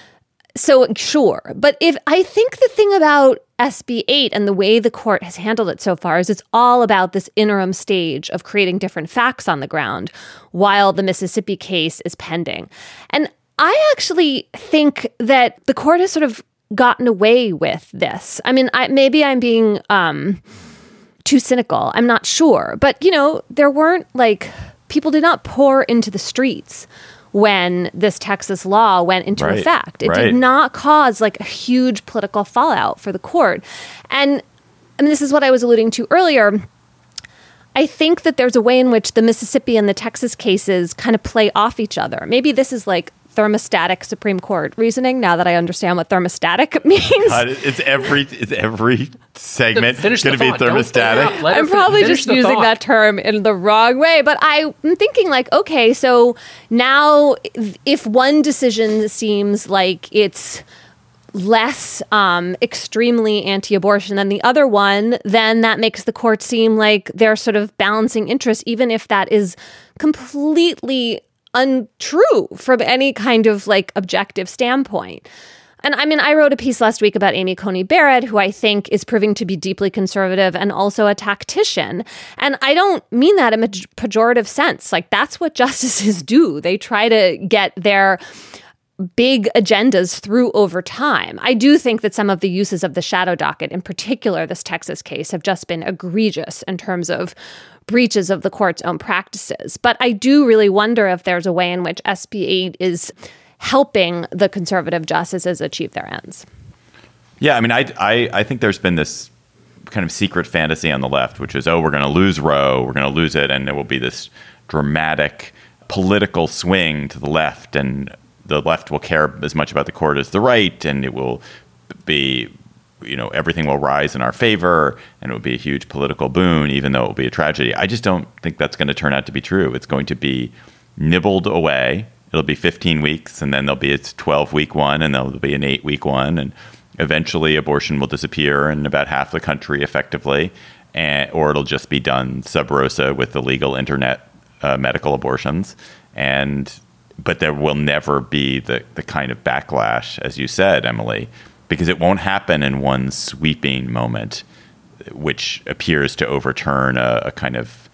Speaker 2: So, sure. But if I think the thing about S B eight and the way the court has handled it so far is it's all about this interim stage of creating different facts on the ground while the Mississippi case is pending. And I actually think that the court has sort of gotten away with this. I mean, I, maybe I'm being um, too cynical. I'm not sure. But, you know, there weren't like people did not pour into the streets when this Texas law went into
Speaker 1: right,
Speaker 2: effect. It
Speaker 1: right.
Speaker 2: did not cause like a huge political fallout for the court. And I mean, this is what I was alluding to earlier. I think that there's a way in which the Mississippi and the Texas cases kind of play off each other. Maybe this is like thermostatic Supreme Court reasoning now that I understand what thermostatic means.
Speaker 1: God, it's every it's every segment going
Speaker 3: Finish the
Speaker 1: to be
Speaker 3: thought. Don't
Speaker 1: thermostatic.
Speaker 3: stop. Let her
Speaker 2: I'm
Speaker 3: fin-
Speaker 2: probably
Speaker 3: finish
Speaker 2: just
Speaker 3: the
Speaker 2: using
Speaker 3: thought.
Speaker 2: that term in the wrong way, but I'm thinking like, okay, so now if one decision seems like it's less um, extremely anti-abortion than the other one, then that makes the court seem like they're sort of balancing interests, even if that is completely untrue from any kind of like objective standpoint. And I mean, I wrote a piece last week about Amy Coney Barrett, who I think is proving to be deeply conservative and also a tactician. And I don't mean that in a pejorative sense. Like, that's what justices do. They try to get their big agendas through over time. I do think that some of the uses of the shadow docket, in particular this Texas case, have just been egregious in terms of breaches of the court's own practices. But I do really wonder if there's a way in which S B eight is helping the conservative justices achieve their ends.
Speaker 1: Yeah, I mean, I, I, I think there's been this kind of secret fantasy on the left, which is, oh, we're going to lose Roe, we're going to lose it, and there will be this dramatic political swing to the left, and the left will care as much about the court as the right, and it will be, you know, everything will rise in our favor, and it will be a huge political boon, even though it will be a tragedy. I just don't think that's going to turn out to be true. It's going to be nibbled away. It'll be fifteen weeks, and then there'll be a twelve-week one, and there'll be an eight-week one, and eventually abortion will disappear in about half the country effectively, and, or it'll just be done sub rosa with the legal internet uh, medical abortions. And but there will never be the, the kind of backlash, as you said, Emily, because it won't happen in one sweeping moment, which appears to overturn a, a kind of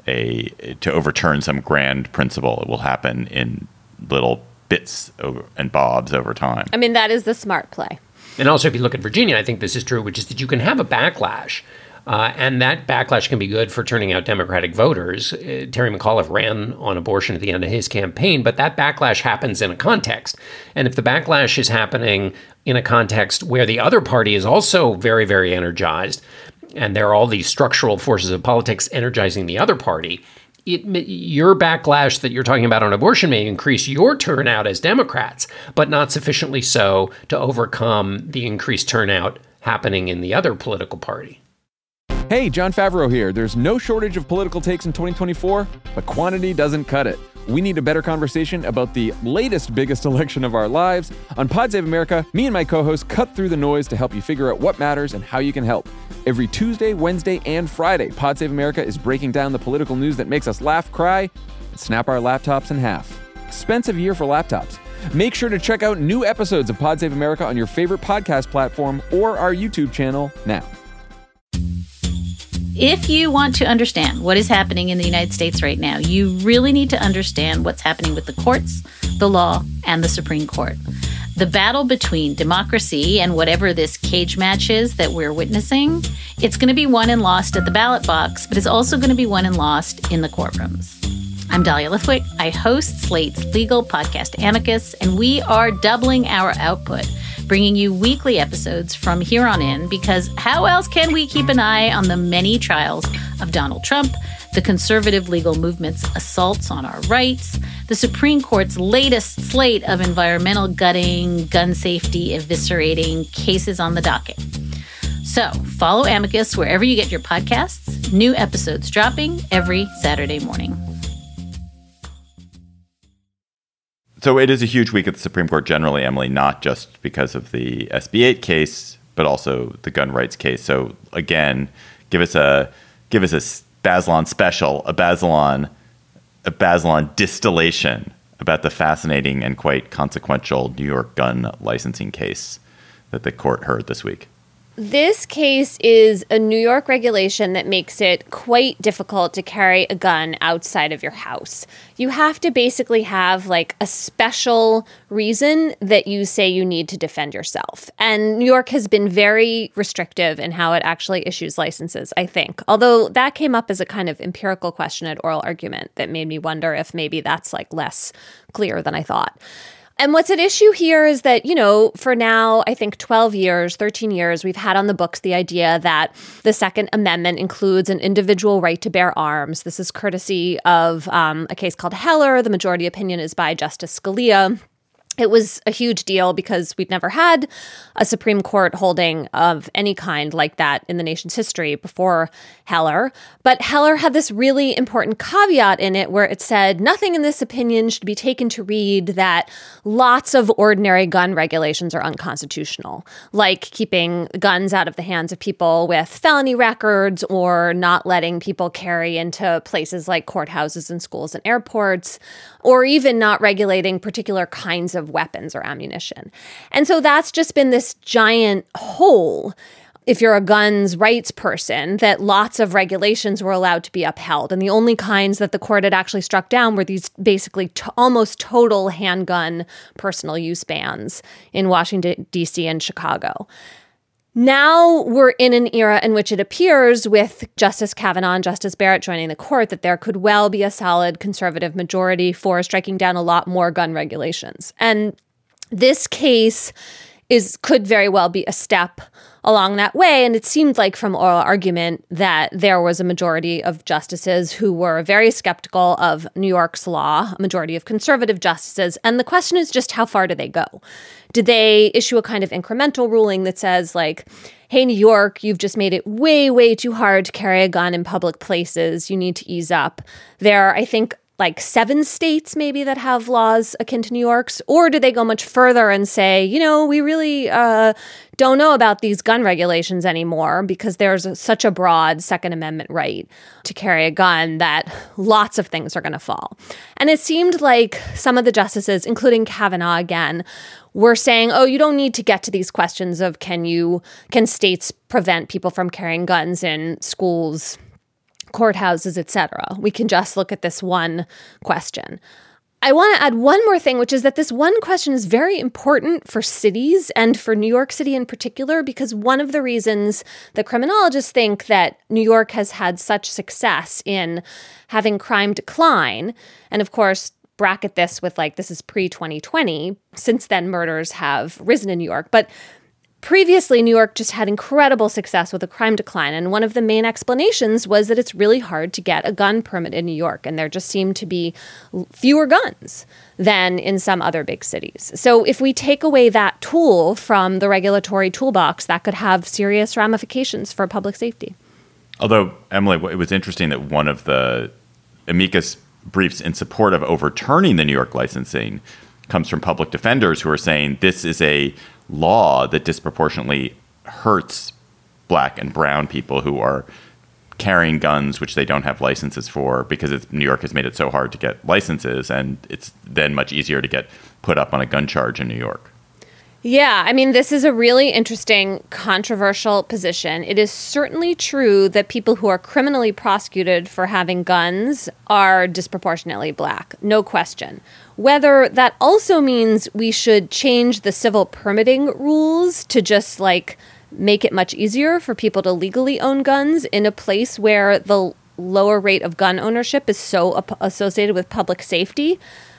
Speaker 1: a to overturn some grand principle. It will happen in little bits over, and bobs over time.
Speaker 2: I mean, that is the smart play.
Speaker 3: And also, if you look at Virginia, I think this is true, which is that you can have a backlash. Uh, and that backlash can be good for turning out Democratic voters. Uh, Terry McAuliffe ran on abortion at the end of his campaign, but that backlash happens in a context. And if the backlash is happening in a context where the other party is also very, very energized, and there are all these structural forces of politics energizing the other party, it, your backlash that you're talking about on abortion may increase your turnout as Democrats, but not sufficiently so to overcome the increased turnout happening in the other political party.
Speaker 6: Hey, John Favreau here. There's no shortage of political takes in twenty twenty-four, but quantity doesn't cut it. We need a better conversation about the latest biggest election of our lives. On Pod Save America, me and my co-hosts cut through the noise to help you figure out what matters and how you can help. Every Tuesday, Wednesday, and Friday, Pod Save America is breaking down the political news that makes us laugh, cry, and snap our laptops in half. Expensive year for laptops. Make sure to check out new episodes of Pod Save America on your favorite podcast platform or our YouTube channel now.
Speaker 7: If you want to understand what is happening in the United States right now, you really need to understand what's happening with the courts, the law, and the Supreme Court. The battle between democracy and whatever this cage match is that we're witnessing, it's going to be won and lost at the ballot box, but it's also going to be won and lost in the courtrooms. I'm Dahlia Lithwick. I host Slate's legal podcast Amicus, and we are doubling our output, bringing you weekly episodes from here on in, because how else can we keep an eye on the many trials of Donald Trump, the conservative legal movement's assaults on our rights, the Supreme Court's latest slate of environmental gutting, gun safety eviscerating cases on the docket. So follow Amicus wherever you get your podcasts, new episodes dropping every Saturday morning.
Speaker 1: So it is a huge week at the Supreme Court generally, Emily, not just because of the S B eight case, but also the gun rights case. So again, give us a give us a Bazelon special, a Bazelon, a Bazelon distillation about the fascinating and quite consequential New York gun licensing case that the court heard this week.
Speaker 2: This case is a New York regulation that makes it quite difficult to carry a gun outside of your house. You have to basically have like a special reason that you say you need to defend yourself. And New York has been very restrictive in how it actually issues licenses, I think. Although that came up as a kind of empirical question at oral argument that made me wonder if maybe that's like less clear than I thought. And what's at issue here is that, you know, for now, I think twelve years, thirteen years, we've had on the books the idea that the Second Amendment includes an individual right to bear arms. This is courtesy of um, a case called Heller. The majority opinion is by Justice Scalia. It was a huge deal because we'd never had a Supreme Court holding of any kind like that in the nation's history before Heller. But Heller had this really important caveat in it where it said nothing in this opinion should be taken to read that lots of ordinary gun regulations are unconstitutional, like keeping guns out of the hands of people with felony records or not letting people carry into places like courthouses and schools and airports, or even not regulating particular kinds of weapons or ammunition. And so that's just been this giant hole, if you're a guns rights person, that lots of regulations were allowed to be upheld. And the only kinds that the court had actually struck down were these basically t- almost total handgun personal use bans in Washington, D C and Chicago. Now we're in an era in which it appears, with Justice Kavanaugh and Justice Barrett joining the court, that there could well be a solid conservative majority for striking down a lot more gun regulations. And this case is could very well be a step along that way. And it seemed like from oral argument that there was a majority of justices who were very skeptical of New York's law, a majority of conservative justices. And the question is just, how far do they go? Did they issue a kind of incremental ruling that says, like, hey, New York, you've just made it way, way too hard to carry a gun in public places. You need to ease up. There are, I think, like seven states maybe that have laws akin to New York's? Or do they go much further and say, you know, we really uh, don't know about these gun regulations anymore because there's a, such a broad Second Amendment right to carry a gun that lots of things are going to fall. And it seemed like some of the justices, including Kavanaugh again, were saying, oh, you don't need to get to these questions of can you, can states prevent people from carrying guns in schools, courthouses, et cetera. We can just look at this one question. I want to add one more thing, which is that this one question is very important for cities and for New York City in particular, because one of the reasons the criminologists think that New York has had such success in having crime decline, and of course, bracket this with like, this is pre twenty twenty. Since then, murders have risen in New York. But previously, New York just had incredible success with a crime decline. And one of the main explanations was that it's really hard to get a gun permit in New York. And there just seemed to be fewer guns than in some other big cities. So if we take away that tool from the regulatory toolbox, that could have serious ramifications for public safety.
Speaker 1: Although, Emily, it was interesting that one of the amicus briefs in support of overturning the New York licensing comes from public defenders who are saying this is a law that disproportionately hurts black and brown people who are carrying guns which they don't have licenses for because it's, New York has made it so hard to get licenses, and it's then much easier to get put up on a gun charge in New York.
Speaker 2: Yeah, I mean, this is a really interesting, controversial position. It is certainly true that people who are criminally prosecuted for having guns are disproportionately black, no question. Whether that also means we should change the civil permitting rules to just like make it much easier for people to legally own guns in a place where the lower rate of gun ownership is so ap- associated with public safety.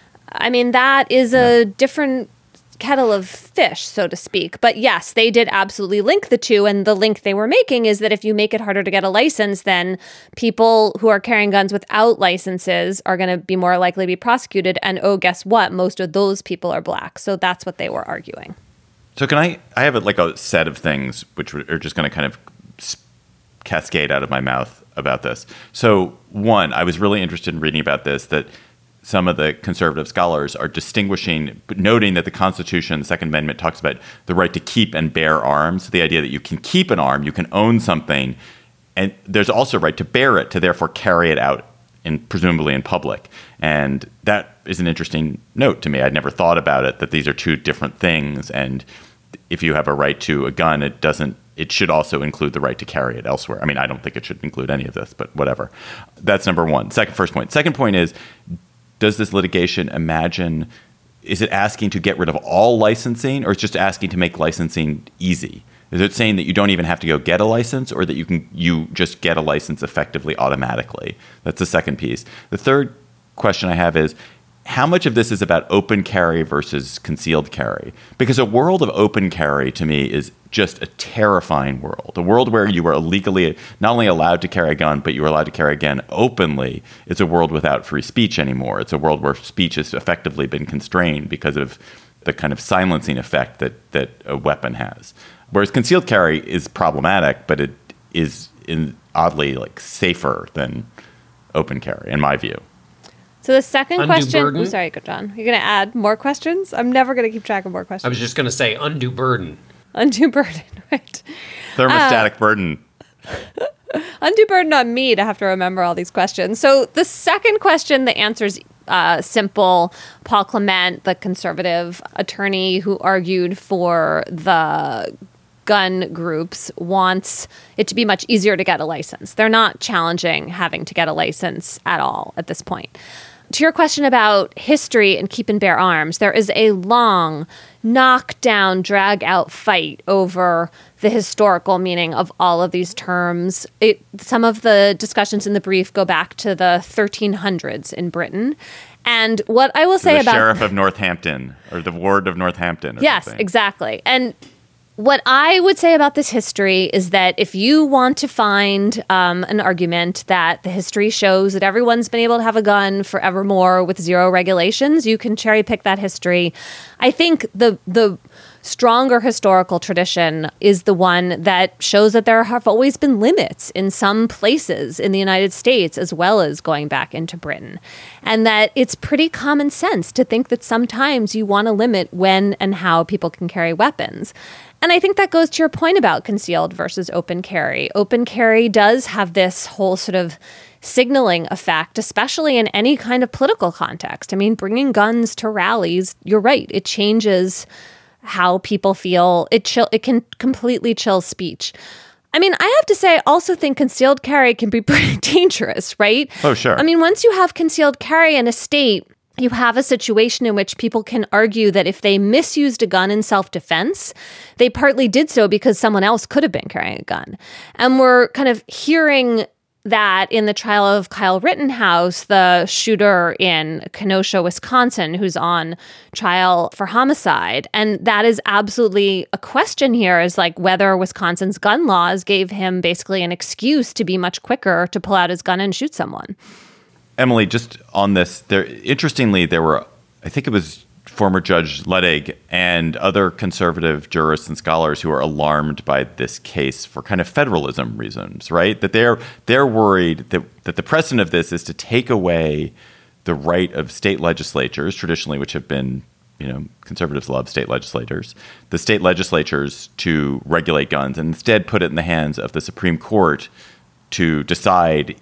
Speaker 2: I mean, that is a different kettle of fish, so to speak. But yes, they did absolutely link the two. And the link they were making is that if you make it harder to get a license, then people who are carrying guns without licenses are going to be more likely to be prosecuted. And oh, guess what? Most of those people are black. So that's what they were arguing.
Speaker 1: So can I, I have a, like a set of things which are just going to kind of cascade out of my mouth about this. So one, I was really interested in reading about this, that some of the conservative scholars are distinguishing, noting that the Constitution, the Second Amendment, talks about the right to keep and bear arms, the idea that you can keep an arm, you can own something, and there's also a right to bear it, to therefore carry it out, in presumably in public. And that is an interesting note to me. I'd never thought about it, that these are two different things, and if you have a right to a gun, it doesn't, it should also include the right to carry it elsewhere. I mean, I don't think it should include any of this, but whatever. That's number one. Second, first point. Second point is, does this litigation imagine, is it asking to get rid of all licensing, or it's just asking to make licensing easy? Is it saying that you don't even have to go get a license, or that you can you just get a license effectively automatically? That's the second piece. The third question I have is, how much of this is about open carry versus concealed carry? Because a world of open carry, to me, is just a terrifying world. A world where you are illegally not only allowed to carry a gun, but you are allowed to carry a gun openly. It's a world without free speech anymore. It's a world where speech has effectively been constrained because of the kind of silencing effect that, that a weapon has. Whereas concealed carry is problematic, but it is in oddly like safer than open carry, in my view.
Speaker 2: So the second
Speaker 3: Undue
Speaker 2: question,
Speaker 3: burden?
Speaker 2: oh, sorry, John, you're going to add more questions? I'm never going to keep track of more questions.
Speaker 3: I was just going to say undue burden.
Speaker 2: Undue burden, right?
Speaker 1: Thermostatic
Speaker 2: Uh,
Speaker 1: burden.
Speaker 2: Undue burden on me to have to remember all these questions. So the second question, the answer's uh, simple. Paul Clement, the conservative attorney who argued for the gun groups, wants it to be much easier to get a license. They're not challenging having to get a license at all at this point. To your question about history and keep and bear arms, there is a long knockdown, drag out fight over the historical meaning of all of these terms. It, some of the discussions in the brief go back to the thirteen hundreds in Britain. And what I will say
Speaker 1: the
Speaker 2: about
Speaker 1: sheriff of Northampton, or the ward of Northampton. Or
Speaker 2: yes,
Speaker 1: something.
Speaker 2: exactly. And what I would say about this history is that if you want to find um, an argument that the history shows that everyone's been able to have a gun forevermore with zero regulations, you can cherry pick that history. I think the the stronger historical tradition is the one that shows that there have always been limits in some places in the United States, as well as going back into Britain. And that it's pretty common sense to think that sometimes you want to limit when and how people can carry weapons. And I think that goes to your point about concealed versus open carry. Open carry does have this whole sort of signaling effect, especially in any kind of political context. I mean, bringing guns to rallies, you're right, it changes how people feel. It chill, it can completely chill speech. I mean, I have to say, I also think concealed carry can be pretty dangerous, right?
Speaker 1: Oh, sure.
Speaker 2: I mean, once you have concealed carry in a state, you have a situation in which people can argue that if they misused a gun in self-defense, they partly did so because someone else could have been carrying a gun. And we're kind of hearing that in the trial of Kyle Rittenhouse, the shooter in Kenosha, Wisconsin, who's on trial for homicide. And that is absolutely a question here, is like whether Wisconsin's gun laws gave him basically an excuse to be much quicker to pull out his gun and shoot someone.
Speaker 1: Emily, just on this, there, interestingly, there were, I think it was former Judge Luttig and other conservative jurists and scholars who are alarmed by this case for kind of federalism reasons, right? That they're they're worried that, that the precedent of this is to take away the right of state legislatures, traditionally, which have been, you know, conservatives love state legislators, the state legislatures to regulate guns, and instead put it in the hands of the Supreme Court to decide,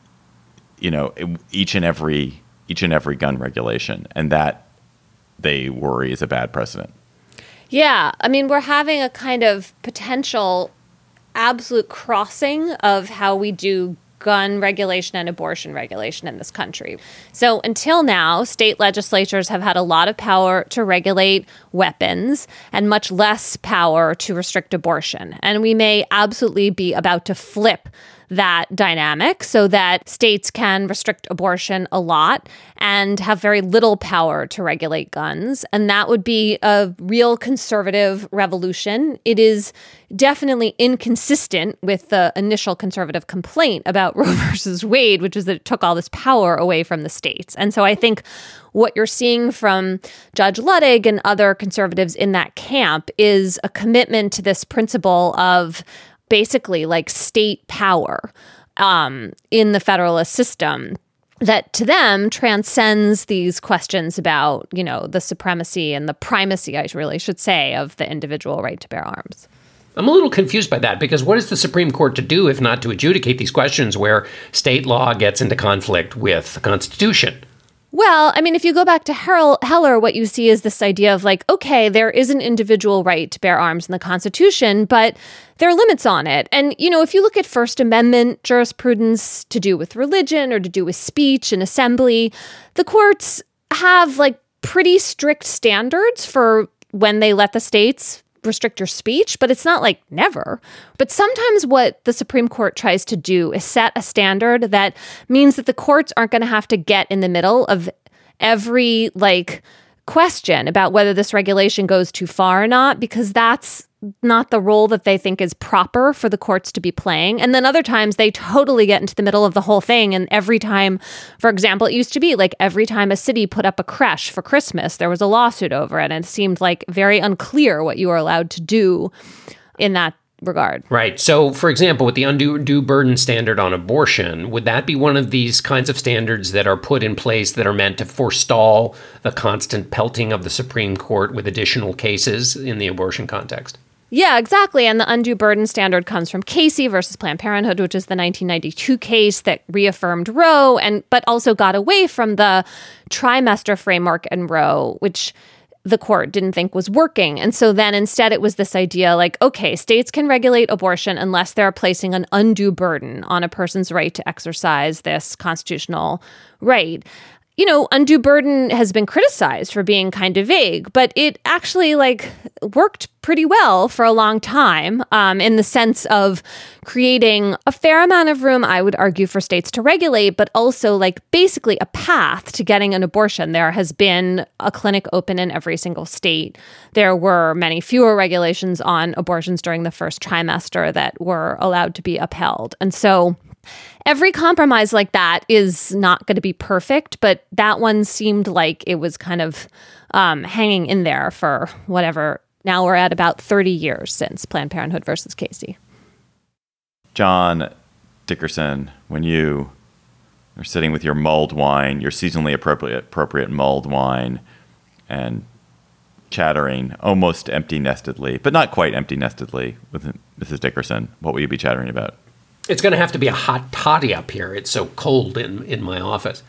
Speaker 1: you know, each and every each and every gun regulation, and that they worry is a bad precedent.
Speaker 2: Yeah, I mean, we're having a kind of potential absolute crossing of how we do gun regulation and abortion regulation in this country. So until now, state legislatures have had a lot of power to regulate weapons and much less power to restrict abortion. And we may absolutely be about to flip that dynamic so that states can restrict abortion a lot and have very little power to regulate guns. And that would be a real conservative revolution. It is definitely inconsistent with the initial conservative complaint about Roe versus Wade, which is that it took all this power away from the states. And so I think what you're seeing from Judge Luttig and other conservatives in that camp is a commitment to this principle of basically like state power um, in the federalist system that to them transcends these questions about, you know, the supremacy and the primacy, I really should say, of the individual right to bear arms.
Speaker 3: I'm a little confused by that, because what is the Supreme Court to do if not to adjudicate these questions where state law gets into conflict with the Constitution?
Speaker 2: Well, I mean, if you go back to Herl- Heller, what you see is this idea of like, okay, there is an individual right to bear arms in the Constitution, but there are limits on it. And, you know, if you look at First Amendment jurisprudence to do with religion or to do with speech and assembly, the courts have like pretty strict standards for when they let the states restrict your speech, but it's not like never. But sometimes what the Supreme Court tries to do is set a standard that means that the courts aren't going to have to get in the middle of every like question about whether this regulation goes too far or not, because that's not the role that they think is proper for the courts to be playing. And then other times they totally get into the middle of the whole thing. And every time, for example, it used to be like every time a city put up a creche for Christmas, there was a lawsuit over it. And it seemed like very unclear what you were allowed to do in that regard.
Speaker 3: Right. So, for example, with the undue, undue burden standard on abortion, would that be one of these kinds of standards that are put in place that are meant to forestall the constant pelting of the Supreme Court with additional cases in the abortion context?
Speaker 2: Yeah, exactly. And the undue burden standard comes from Casey versus Planned Parenthood, which is the nineteen ninety-two case that reaffirmed Roe, and but also got away from the trimester framework in Roe, which the court didn't think was working. And so then instead it was this idea like, okay, states can regulate abortion unless they're placing an undue burden on a person's right to exercise this constitutional right. You know, undue burden has been criticized for being kind of vague, but it actually like worked pretty well for a long time um, in the sense of creating a fair amount of room, I would argue, for states to regulate, but also like basically a path to getting an abortion. There has been a clinic open in every single state. There were many fewer regulations on abortions during the first trimester that were allowed to be upheld. And so every compromise like that is not going to be perfect, but that one seemed like it was kind of um, hanging in there for whatever. Now we're at about thirty years since Planned Parenthood versus Casey.
Speaker 1: John Dickerson, when you are sitting with your mulled wine, your seasonally appropriate, appropriate mulled wine, and chattering almost empty-nestedly, but not quite empty-nestedly with Missus Dickerson, what will you be chattering about?
Speaker 3: It's going to have to be a hot toddy up here. It's so cold in, in my office.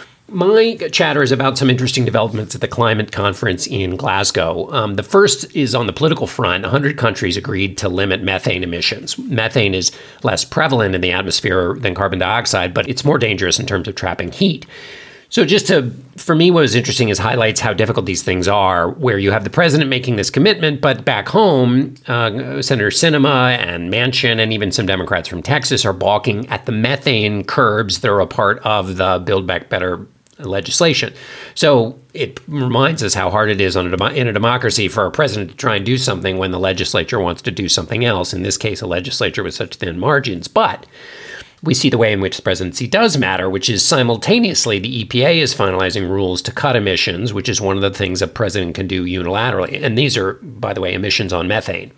Speaker 3: My chatter is about some interesting developments at the climate conference in Glasgow. Um, the first is on the political front. one hundred countries agreed to limit methane emissions. Methane is less prevalent in the atmosphere than carbon dioxide, but it's more dangerous in terms of trapping heat. So just to, for me, what was interesting is highlights how difficult these things are, where you have the president making this commitment, but back home, uh, Senator Sinema and Manchin and even some Democrats from Texas are balking at the methane curbs that are a part of the Build Back Better legislation. So it reminds us how hard it is on a dem- in a democracy for a president to try and do something when the legislature wants to do something else. In this case, a legislature with such thin margins. But we see the way in which the presidency does matter, which is simultaneously the E P A is finalizing rules to cut emissions, which is one of the things a president can do unilaterally. And these are, by the way, emissions on methane.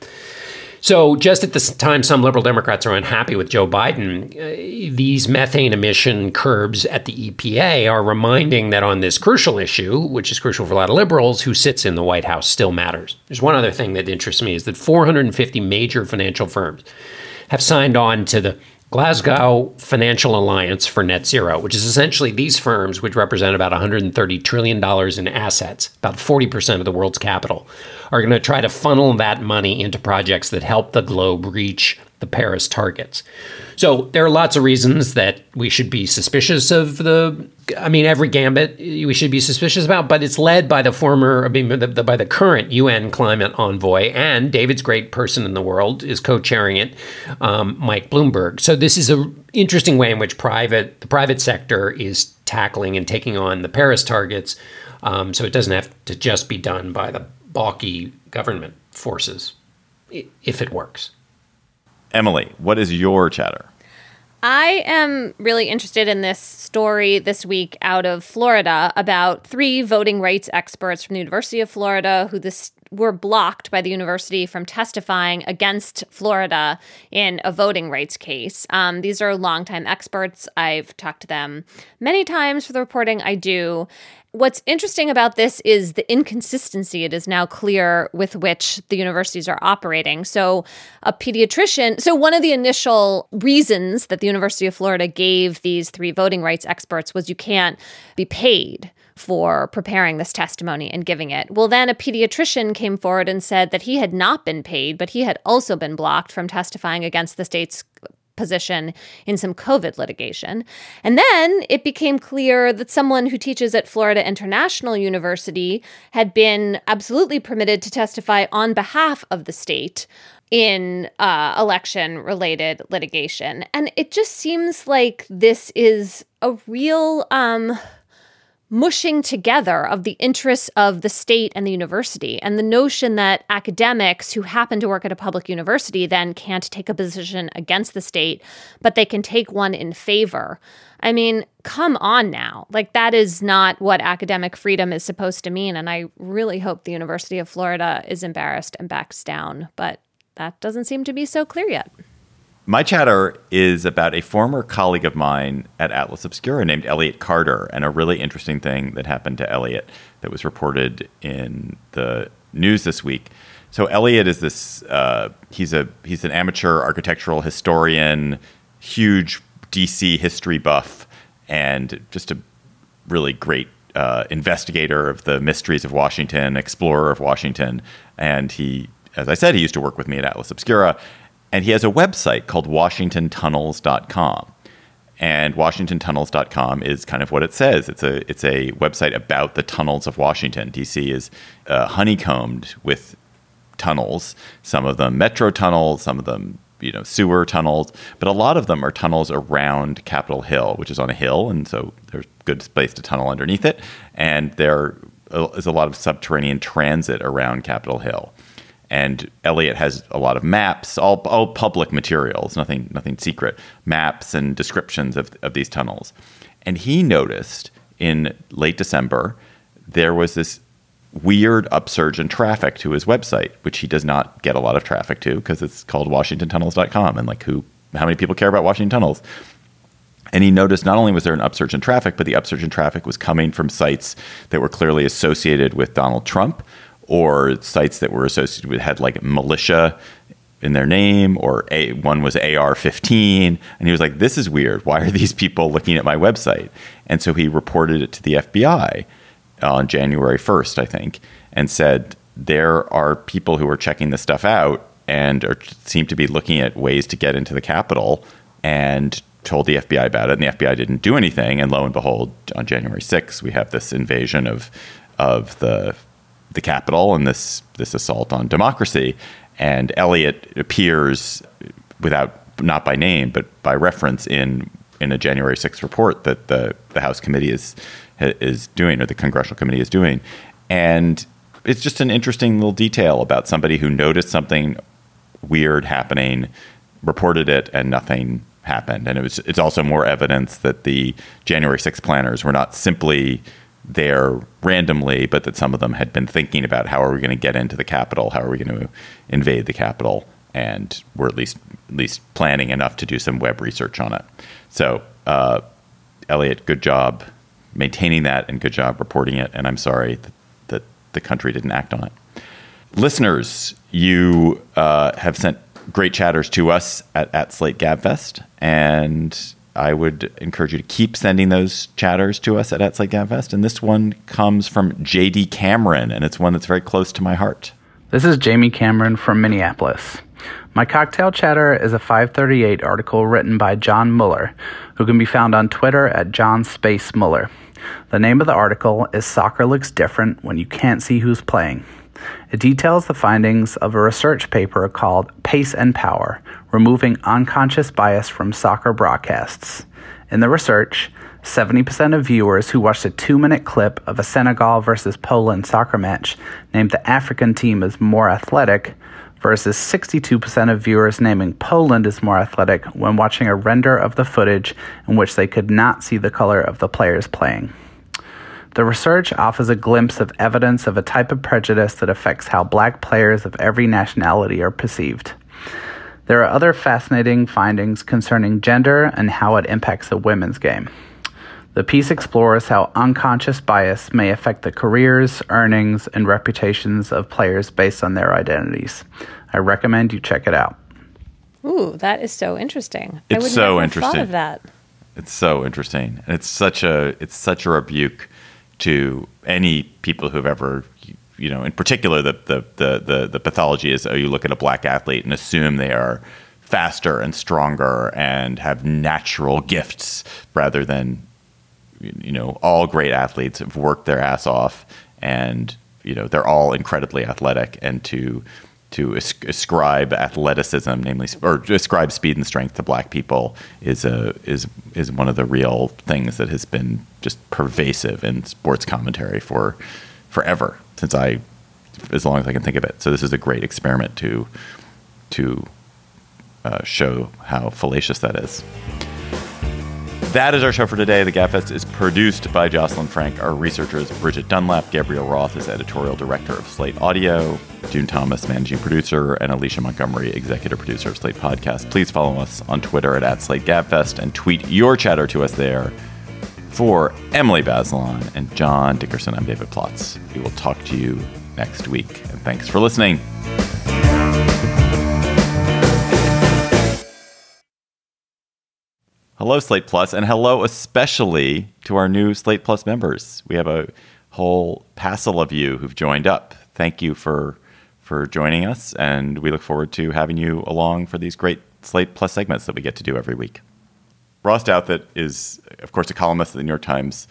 Speaker 3: So just at the time some liberal Democrats are unhappy with Joe Biden, uh, these methane emission curbs at the E P A are reminding that on this crucial issue, which is crucial for a lot of liberals, who sits in the White House still matters. There's one other thing that interests me is that four hundred fifty major financial firms have signed on to the Glasgow Financial Alliance for Net Zero, which is essentially these firms, which represent about one hundred thirty trillion dollars in assets, about forty percent of the world's capital, are going to try to funnel that money into projects that help the globe reach the Paris targets. So there are lots of reasons that we should be suspicious of the, I mean, every gambit we should be suspicious about, but it's led by the former, I mean, the, the, by the current U N climate envoy, and David's great person in the world is co-chairing it, um, Mike Bloomberg. So this is an interesting way in which private, the private sector is tackling and taking on the Paris targets. Um, so it doesn't have to just be done by the balky government forces, if it works.
Speaker 1: Emily, what is your chatter?
Speaker 2: I am really interested in this story this week out of Florida about three voting rights experts from the University of Florida who this were blocked by the university from testifying against Florida in a voting rights case. Um, these are longtime experts. I've talked to them many times for the reporting I do. What's interesting about this is the inconsistency, it is now clear, with which the universities are operating. So a pediatrician, so one of the initial reasons that the University of Florida gave these three voting rights experts was you can't be paid for preparing this testimony and giving it. Well, then a pediatrician came forward and said that he had not been paid, but he had also been blocked from testifying against the state's position in some COVID litigation. And then it became clear that someone who teaches at Florida International University had been absolutely permitted to testify on behalf of the state in uh, election-related litigation. And it just seems like this is a real um, mushing together of the interests of the state and the university, and the notion that academics who happen to work at a public university then can't take a position against the state, but they can take one in favor. I mean, come on now. Like, that is not what academic freedom is supposed to mean, and I really hope the University of Florida is embarrassed and backs down, but that doesn't seem to be so clear yet.
Speaker 1: My chatter is about a former colleague of mine at Atlas Obscura named Elliot Carter, and a really interesting thing that happened to Elliot that was reported in the news this week. So Elliot is this, uh, he's a he's an amateur architectural historian, huge D C history buff, and just a really great uh, investigator of the mysteries of Washington, explorer of Washington. And he, as I said, he used to work with me at Atlas Obscura. And he has a website called Washington Tunnels dot com. And Washington Tunnels dot com is kind of what it says. It's a it's a website about the tunnels of Washington. D C is uh, honeycombed with tunnels, some of them metro tunnels, some of them, you know, sewer tunnels, but a lot of them are tunnels around Capitol Hill, which is on a hill, and so there's good space to tunnel underneath it. And there is a lot of subterranean transit around Capitol Hill. And Elliot has a lot of maps, all, all public materials, nothing nothing secret, maps and descriptions of, of these tunnels. And he noticed in late December, there was this weird upsurge in traffic to his website, which he does not get a lot of traffic to because it's called Washington Tunnels dot com. And like, who, how many people care about Washington tunnels? And he noticed not only was there an upsurge in traffic, but the upsurge in traffic was coming from sites that were clearly associated with Donald Trump, or sites that were associated with, had like militia in their name, or a, one was A R fifteen. And he was like, this is weird. Why are these people looking at my website? And so he reported it to the F B I on January first, I think, and said, there are people who are checking this stuff out and are, seem to be looking at ways to get into the Capitol, and told the F B I about it. And the F B I didn't do anything. And lo and behold, on January sixth, we have this invasion of of the the Capitol and this this assault on democracy. And Elliot appears, without, not by name, but by reference in in a January sixth report that the, the House committee is is doing, or the Congressional Committee is doing. And it's just an interesting little detail about somebody who noticed something weird happening, reported it, and nothing happened. And it was it's also more evidence that the January sixth planners were not simply there randomly, but that some of them had been thinking about how are we going to get into the Capitol, how are we going to invade the Capitol, and were at least at least planning enough to do some web research on it. So, uh, Elliot, good job maintaining that, and good job reporting it. And I'm sorry that, that the country didn't act on it. Listeners, you uh, have sent great chatters to us at, at Slate Gabfest, and I would encourage you to keep sending those chatters to us at, at Slate Gabfest. And this one comes from J D Cameron, and it's one that's very close to my heart.
Speaker 8: This is Jamie Cameron from Minneapolis. My cocktail chatter is a five thirty-eight article written by John Mueller, who can be found on Twitter at John Space Mueller. The name of the article is Soccer Looks Different When You Can't See Who's Playing. It details the findings of a research paper called Pace and Power, Removing Unconscious Bias from Soccer Broadcasts. In the research, seventy percent of viewers who watched a two-minute clip of a Senegal versus Poland soccer match named the African team as more athletic, versus sixty-two percent of viewers naming Poland as more athletic when watching a render of the footage in which they could not see the color of the players playing. The research offers a glimpse of evidence of a type of prejudice that affects how black players of every nationality are perceived. There are other fascinating findings concerning gender and how it impacts the women's game. The piece explores how unconscious bias may affect the careers, earnings, and reputations of players based on their identities. I recommend you check it out.
Speaker 2: Ooh, that is so interesting.
Speaker 1: It's
Speaker 2: I would
Speaker 1: so
Speaker 2: never have
Speaker 1: interesting.
Speaker 2: thought of that.
Speaker 1: It's so interesting. And it's such a it's such a rebuke to any people who've ever, you know, in particular, the the the the, the pathology is, oh, you look at a black athlete and assume they are faster and stronger and have natural gifts, rather than, you know, all great athletes have worked their ass off, and, you know, they're all incredibly athletic, and to to ascribe athleticism, namely, or ascribe speed and strength to black people is a is is one of the real things that has been just pervasive in sports commentary for forever, since I, as long as I can think of it. So this is a great experiment to to uh, show how fallacious that is. That is our show for today. The Gabfest is produced by Jocelyn Frank. Our researchers, Bridget Dunlap. Gabrielle Roth is editorial director of Slate Audio. June Thomas, managing producer. And Alicia Montgomery, executive producer of Slate Podcast. Please follow us on Twitter at, at Slate Gabfest and tweet your chatter to us there. For Emily Bazelon and John Dickerson, I'm David Plotz. We will talk to you next week. And thanks for listening. Hello, Slate Plus, and hello especially to our new Slate Plus members. We have a whole passel of you who've joined up. Thank you for for joining us, and we look forward to having you along for these great Slate Plus segments that we get to do every week. Ross Douthat is, of course, a columnist at the New York Times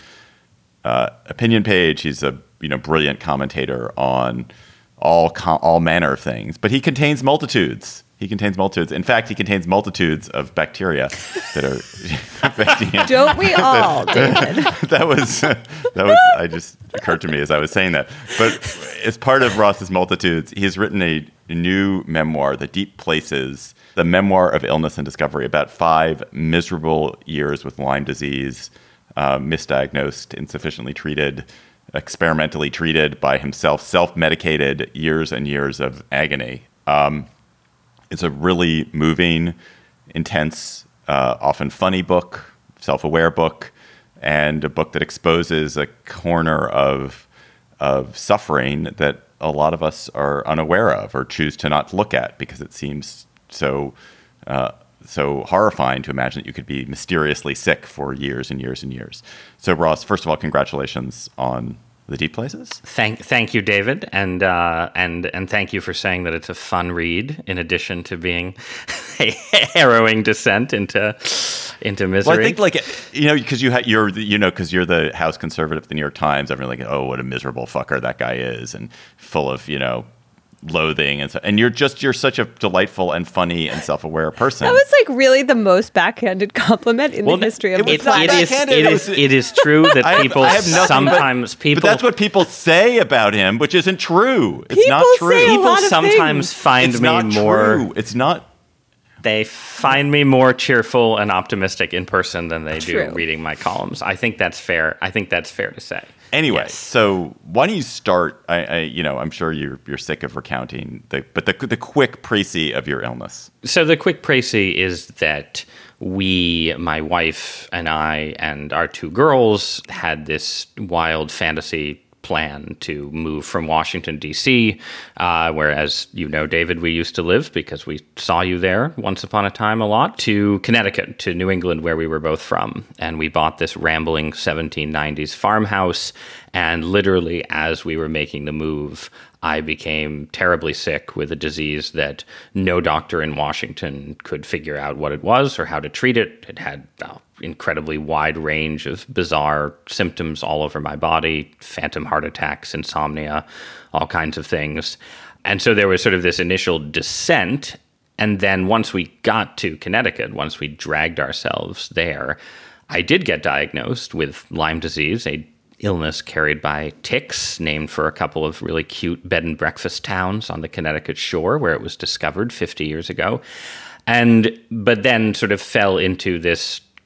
Speaker 1: uh, opinion page. He's a you know brilliant commentator on all com- all manner of things, but he contains multitudes. He contains multitudes. In fact, he contains multitudes of bacteria that are affecting him.
Speaker 2: Don't we all, David?
Speaker 1: that was that was. I just occurred to me as I was saying that. But as part of Ross's multitudes, he has written a new memoir, The Deep Places, the memoir of illness and discovery, about five miserable years with Lyme disease, uh, misdiagnosed, insufficiently treated, experimentally treated by himself, self-medicated, years and years of agony. Um, It's a really moving, intense, uh, often funny book, self-aware book, and a book that exposes a corner of of suffering that a lot of us are unaware of or choose to not look at because it seems so uh, so horrifying to imagine that you could be mysteriously sick for years and years and years. So, Ross, first of all, congratulations on The Deep Places.
Speaker 4: Thank, thank you, David, and uh, and and thank you for saying that it's a fun read, in addition to being a harrowing descent into into misery.
Speaker 1: Well, I think, like, you know, because you ha- you're the, you know because you're the House conservative at the New York Times. Everyone's like, oh, what a miserable fucker that guy is, and full of you know loathing and so. And you're just you're such a delightful and funny and self-aware person.
Speaker 2: That was like really the most backhanded compliment in
Speaker 4: well,
Speaker 2: the history of
Speaker 1: it
Speaker 2: the
Speaker 1: was not
Speaker 4: it is,
Speaker 1: backhanded.
Speaker 4: it
Speaker 1: It
Speaker 4: is
Speaker 1: was-
Speaker 4: it is true that
Speaker 1: I have-
Speaker 4: people
Speaker 1: I have nothing but-
Speaker 4: sometimes people
Speaker 1: But that's what people say about him, which isn't true. It's
Speaker 2: People
Speaker 1: not true.
Speaker 2: say a
Speaker 4: people
Speaker 2: lot of
Speaker 4: sometimes
Speaker 2: things.
Speaker 4: find
Speaker 1: it's
Speaker 4: me
Speaker 1: not
Speaker 4: more
Speaker 1: true. It's not.
Speaker 4: they find me more cheerful and optimistic in person than they
Speaker 2: True.
Speaker 4: do reading my columns. I think that's fair. I think that's fair to say.
Speaker 1: Anyway,
Speaker 4: Yes.
Speaker 1: so why don't you start? I, I, you know, I'm sure you're you're sick of recounting the, but the the quick précis of your illness.
Speaker 4: So the quick précis is that we, my wife and I, and our two girls had this wild fantasy plan to move from Washington, D C, uh, where, as you know, David, we used to live because we saw you there once upon a time a lot, to Connecticut, to New England, where we were both from. And we bought this rambling seventeen nineties farmhouse. And literally, as we were making the move, I became terribly sick with a disease that no doctor in Washington could figure out what it was or how to treat it. It had uh, incredibly wide range of bizarre symptoms all over my body, phantom heart attacks, insomnia, all kinds of things. And so there was sort of this initial descent. And then once we got to Connecticut, once we dragged ourselves there, I did get diagnosed with Lyme disease, a illness carried by ticks, named for a couple of really cute bed and breakfast towns on the Connecticut shore where it was discovered fifty years ago. And but then sort of fell into this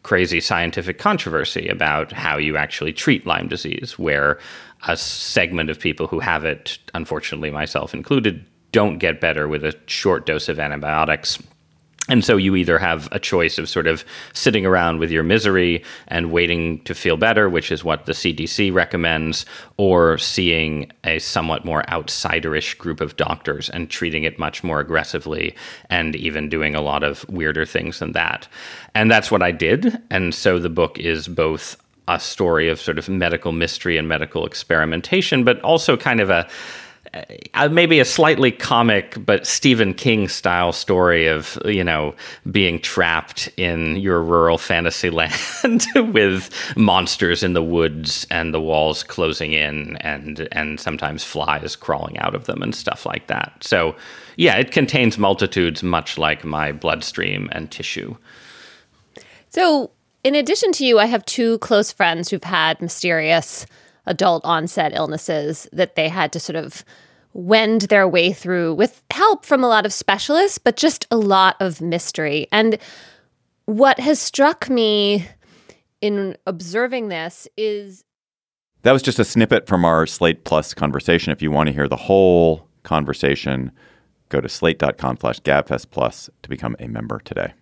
Speaker 4: crazy scientific controversy about how you actually treat Lyme disease, where a segment of people who have it, unfortunately myself included, don't get better with a short dose of antibiotics. And so you either have a choice of sort of sitting around with your misery and waiting to feel better, which is what the C D C recommends, or seeing a somewhat more outsiderish group of doctors and treating it much more aggressively and even doing a lot of weirder things than that. And that's what I did. And so the book is both a story of sort of medical mystery and medical experimentation, but also kind of a Uh, maybe a slightly comic but Stephen King style story of, you know, being trapped in your rural fantasy land with monsters in the woods and the walls closing in and and sometimes flies crawling out of them and stuff like that. So, yeah, it contains multitudes, much like my bloodstream and tissue.
Speaker 2: So, in addition to you, I have two close friends who've had mysterious adult onset illnesses that they had to sort of wend their way through with help from a lot of specialists, but just a lot of mystery. And what has struck me in observing this is...
Speaker 1: That was just a snippet from our Slate Plus conversation. If you want to hear the whole conversation, go to slate.com slash gabfest plus to become a member today.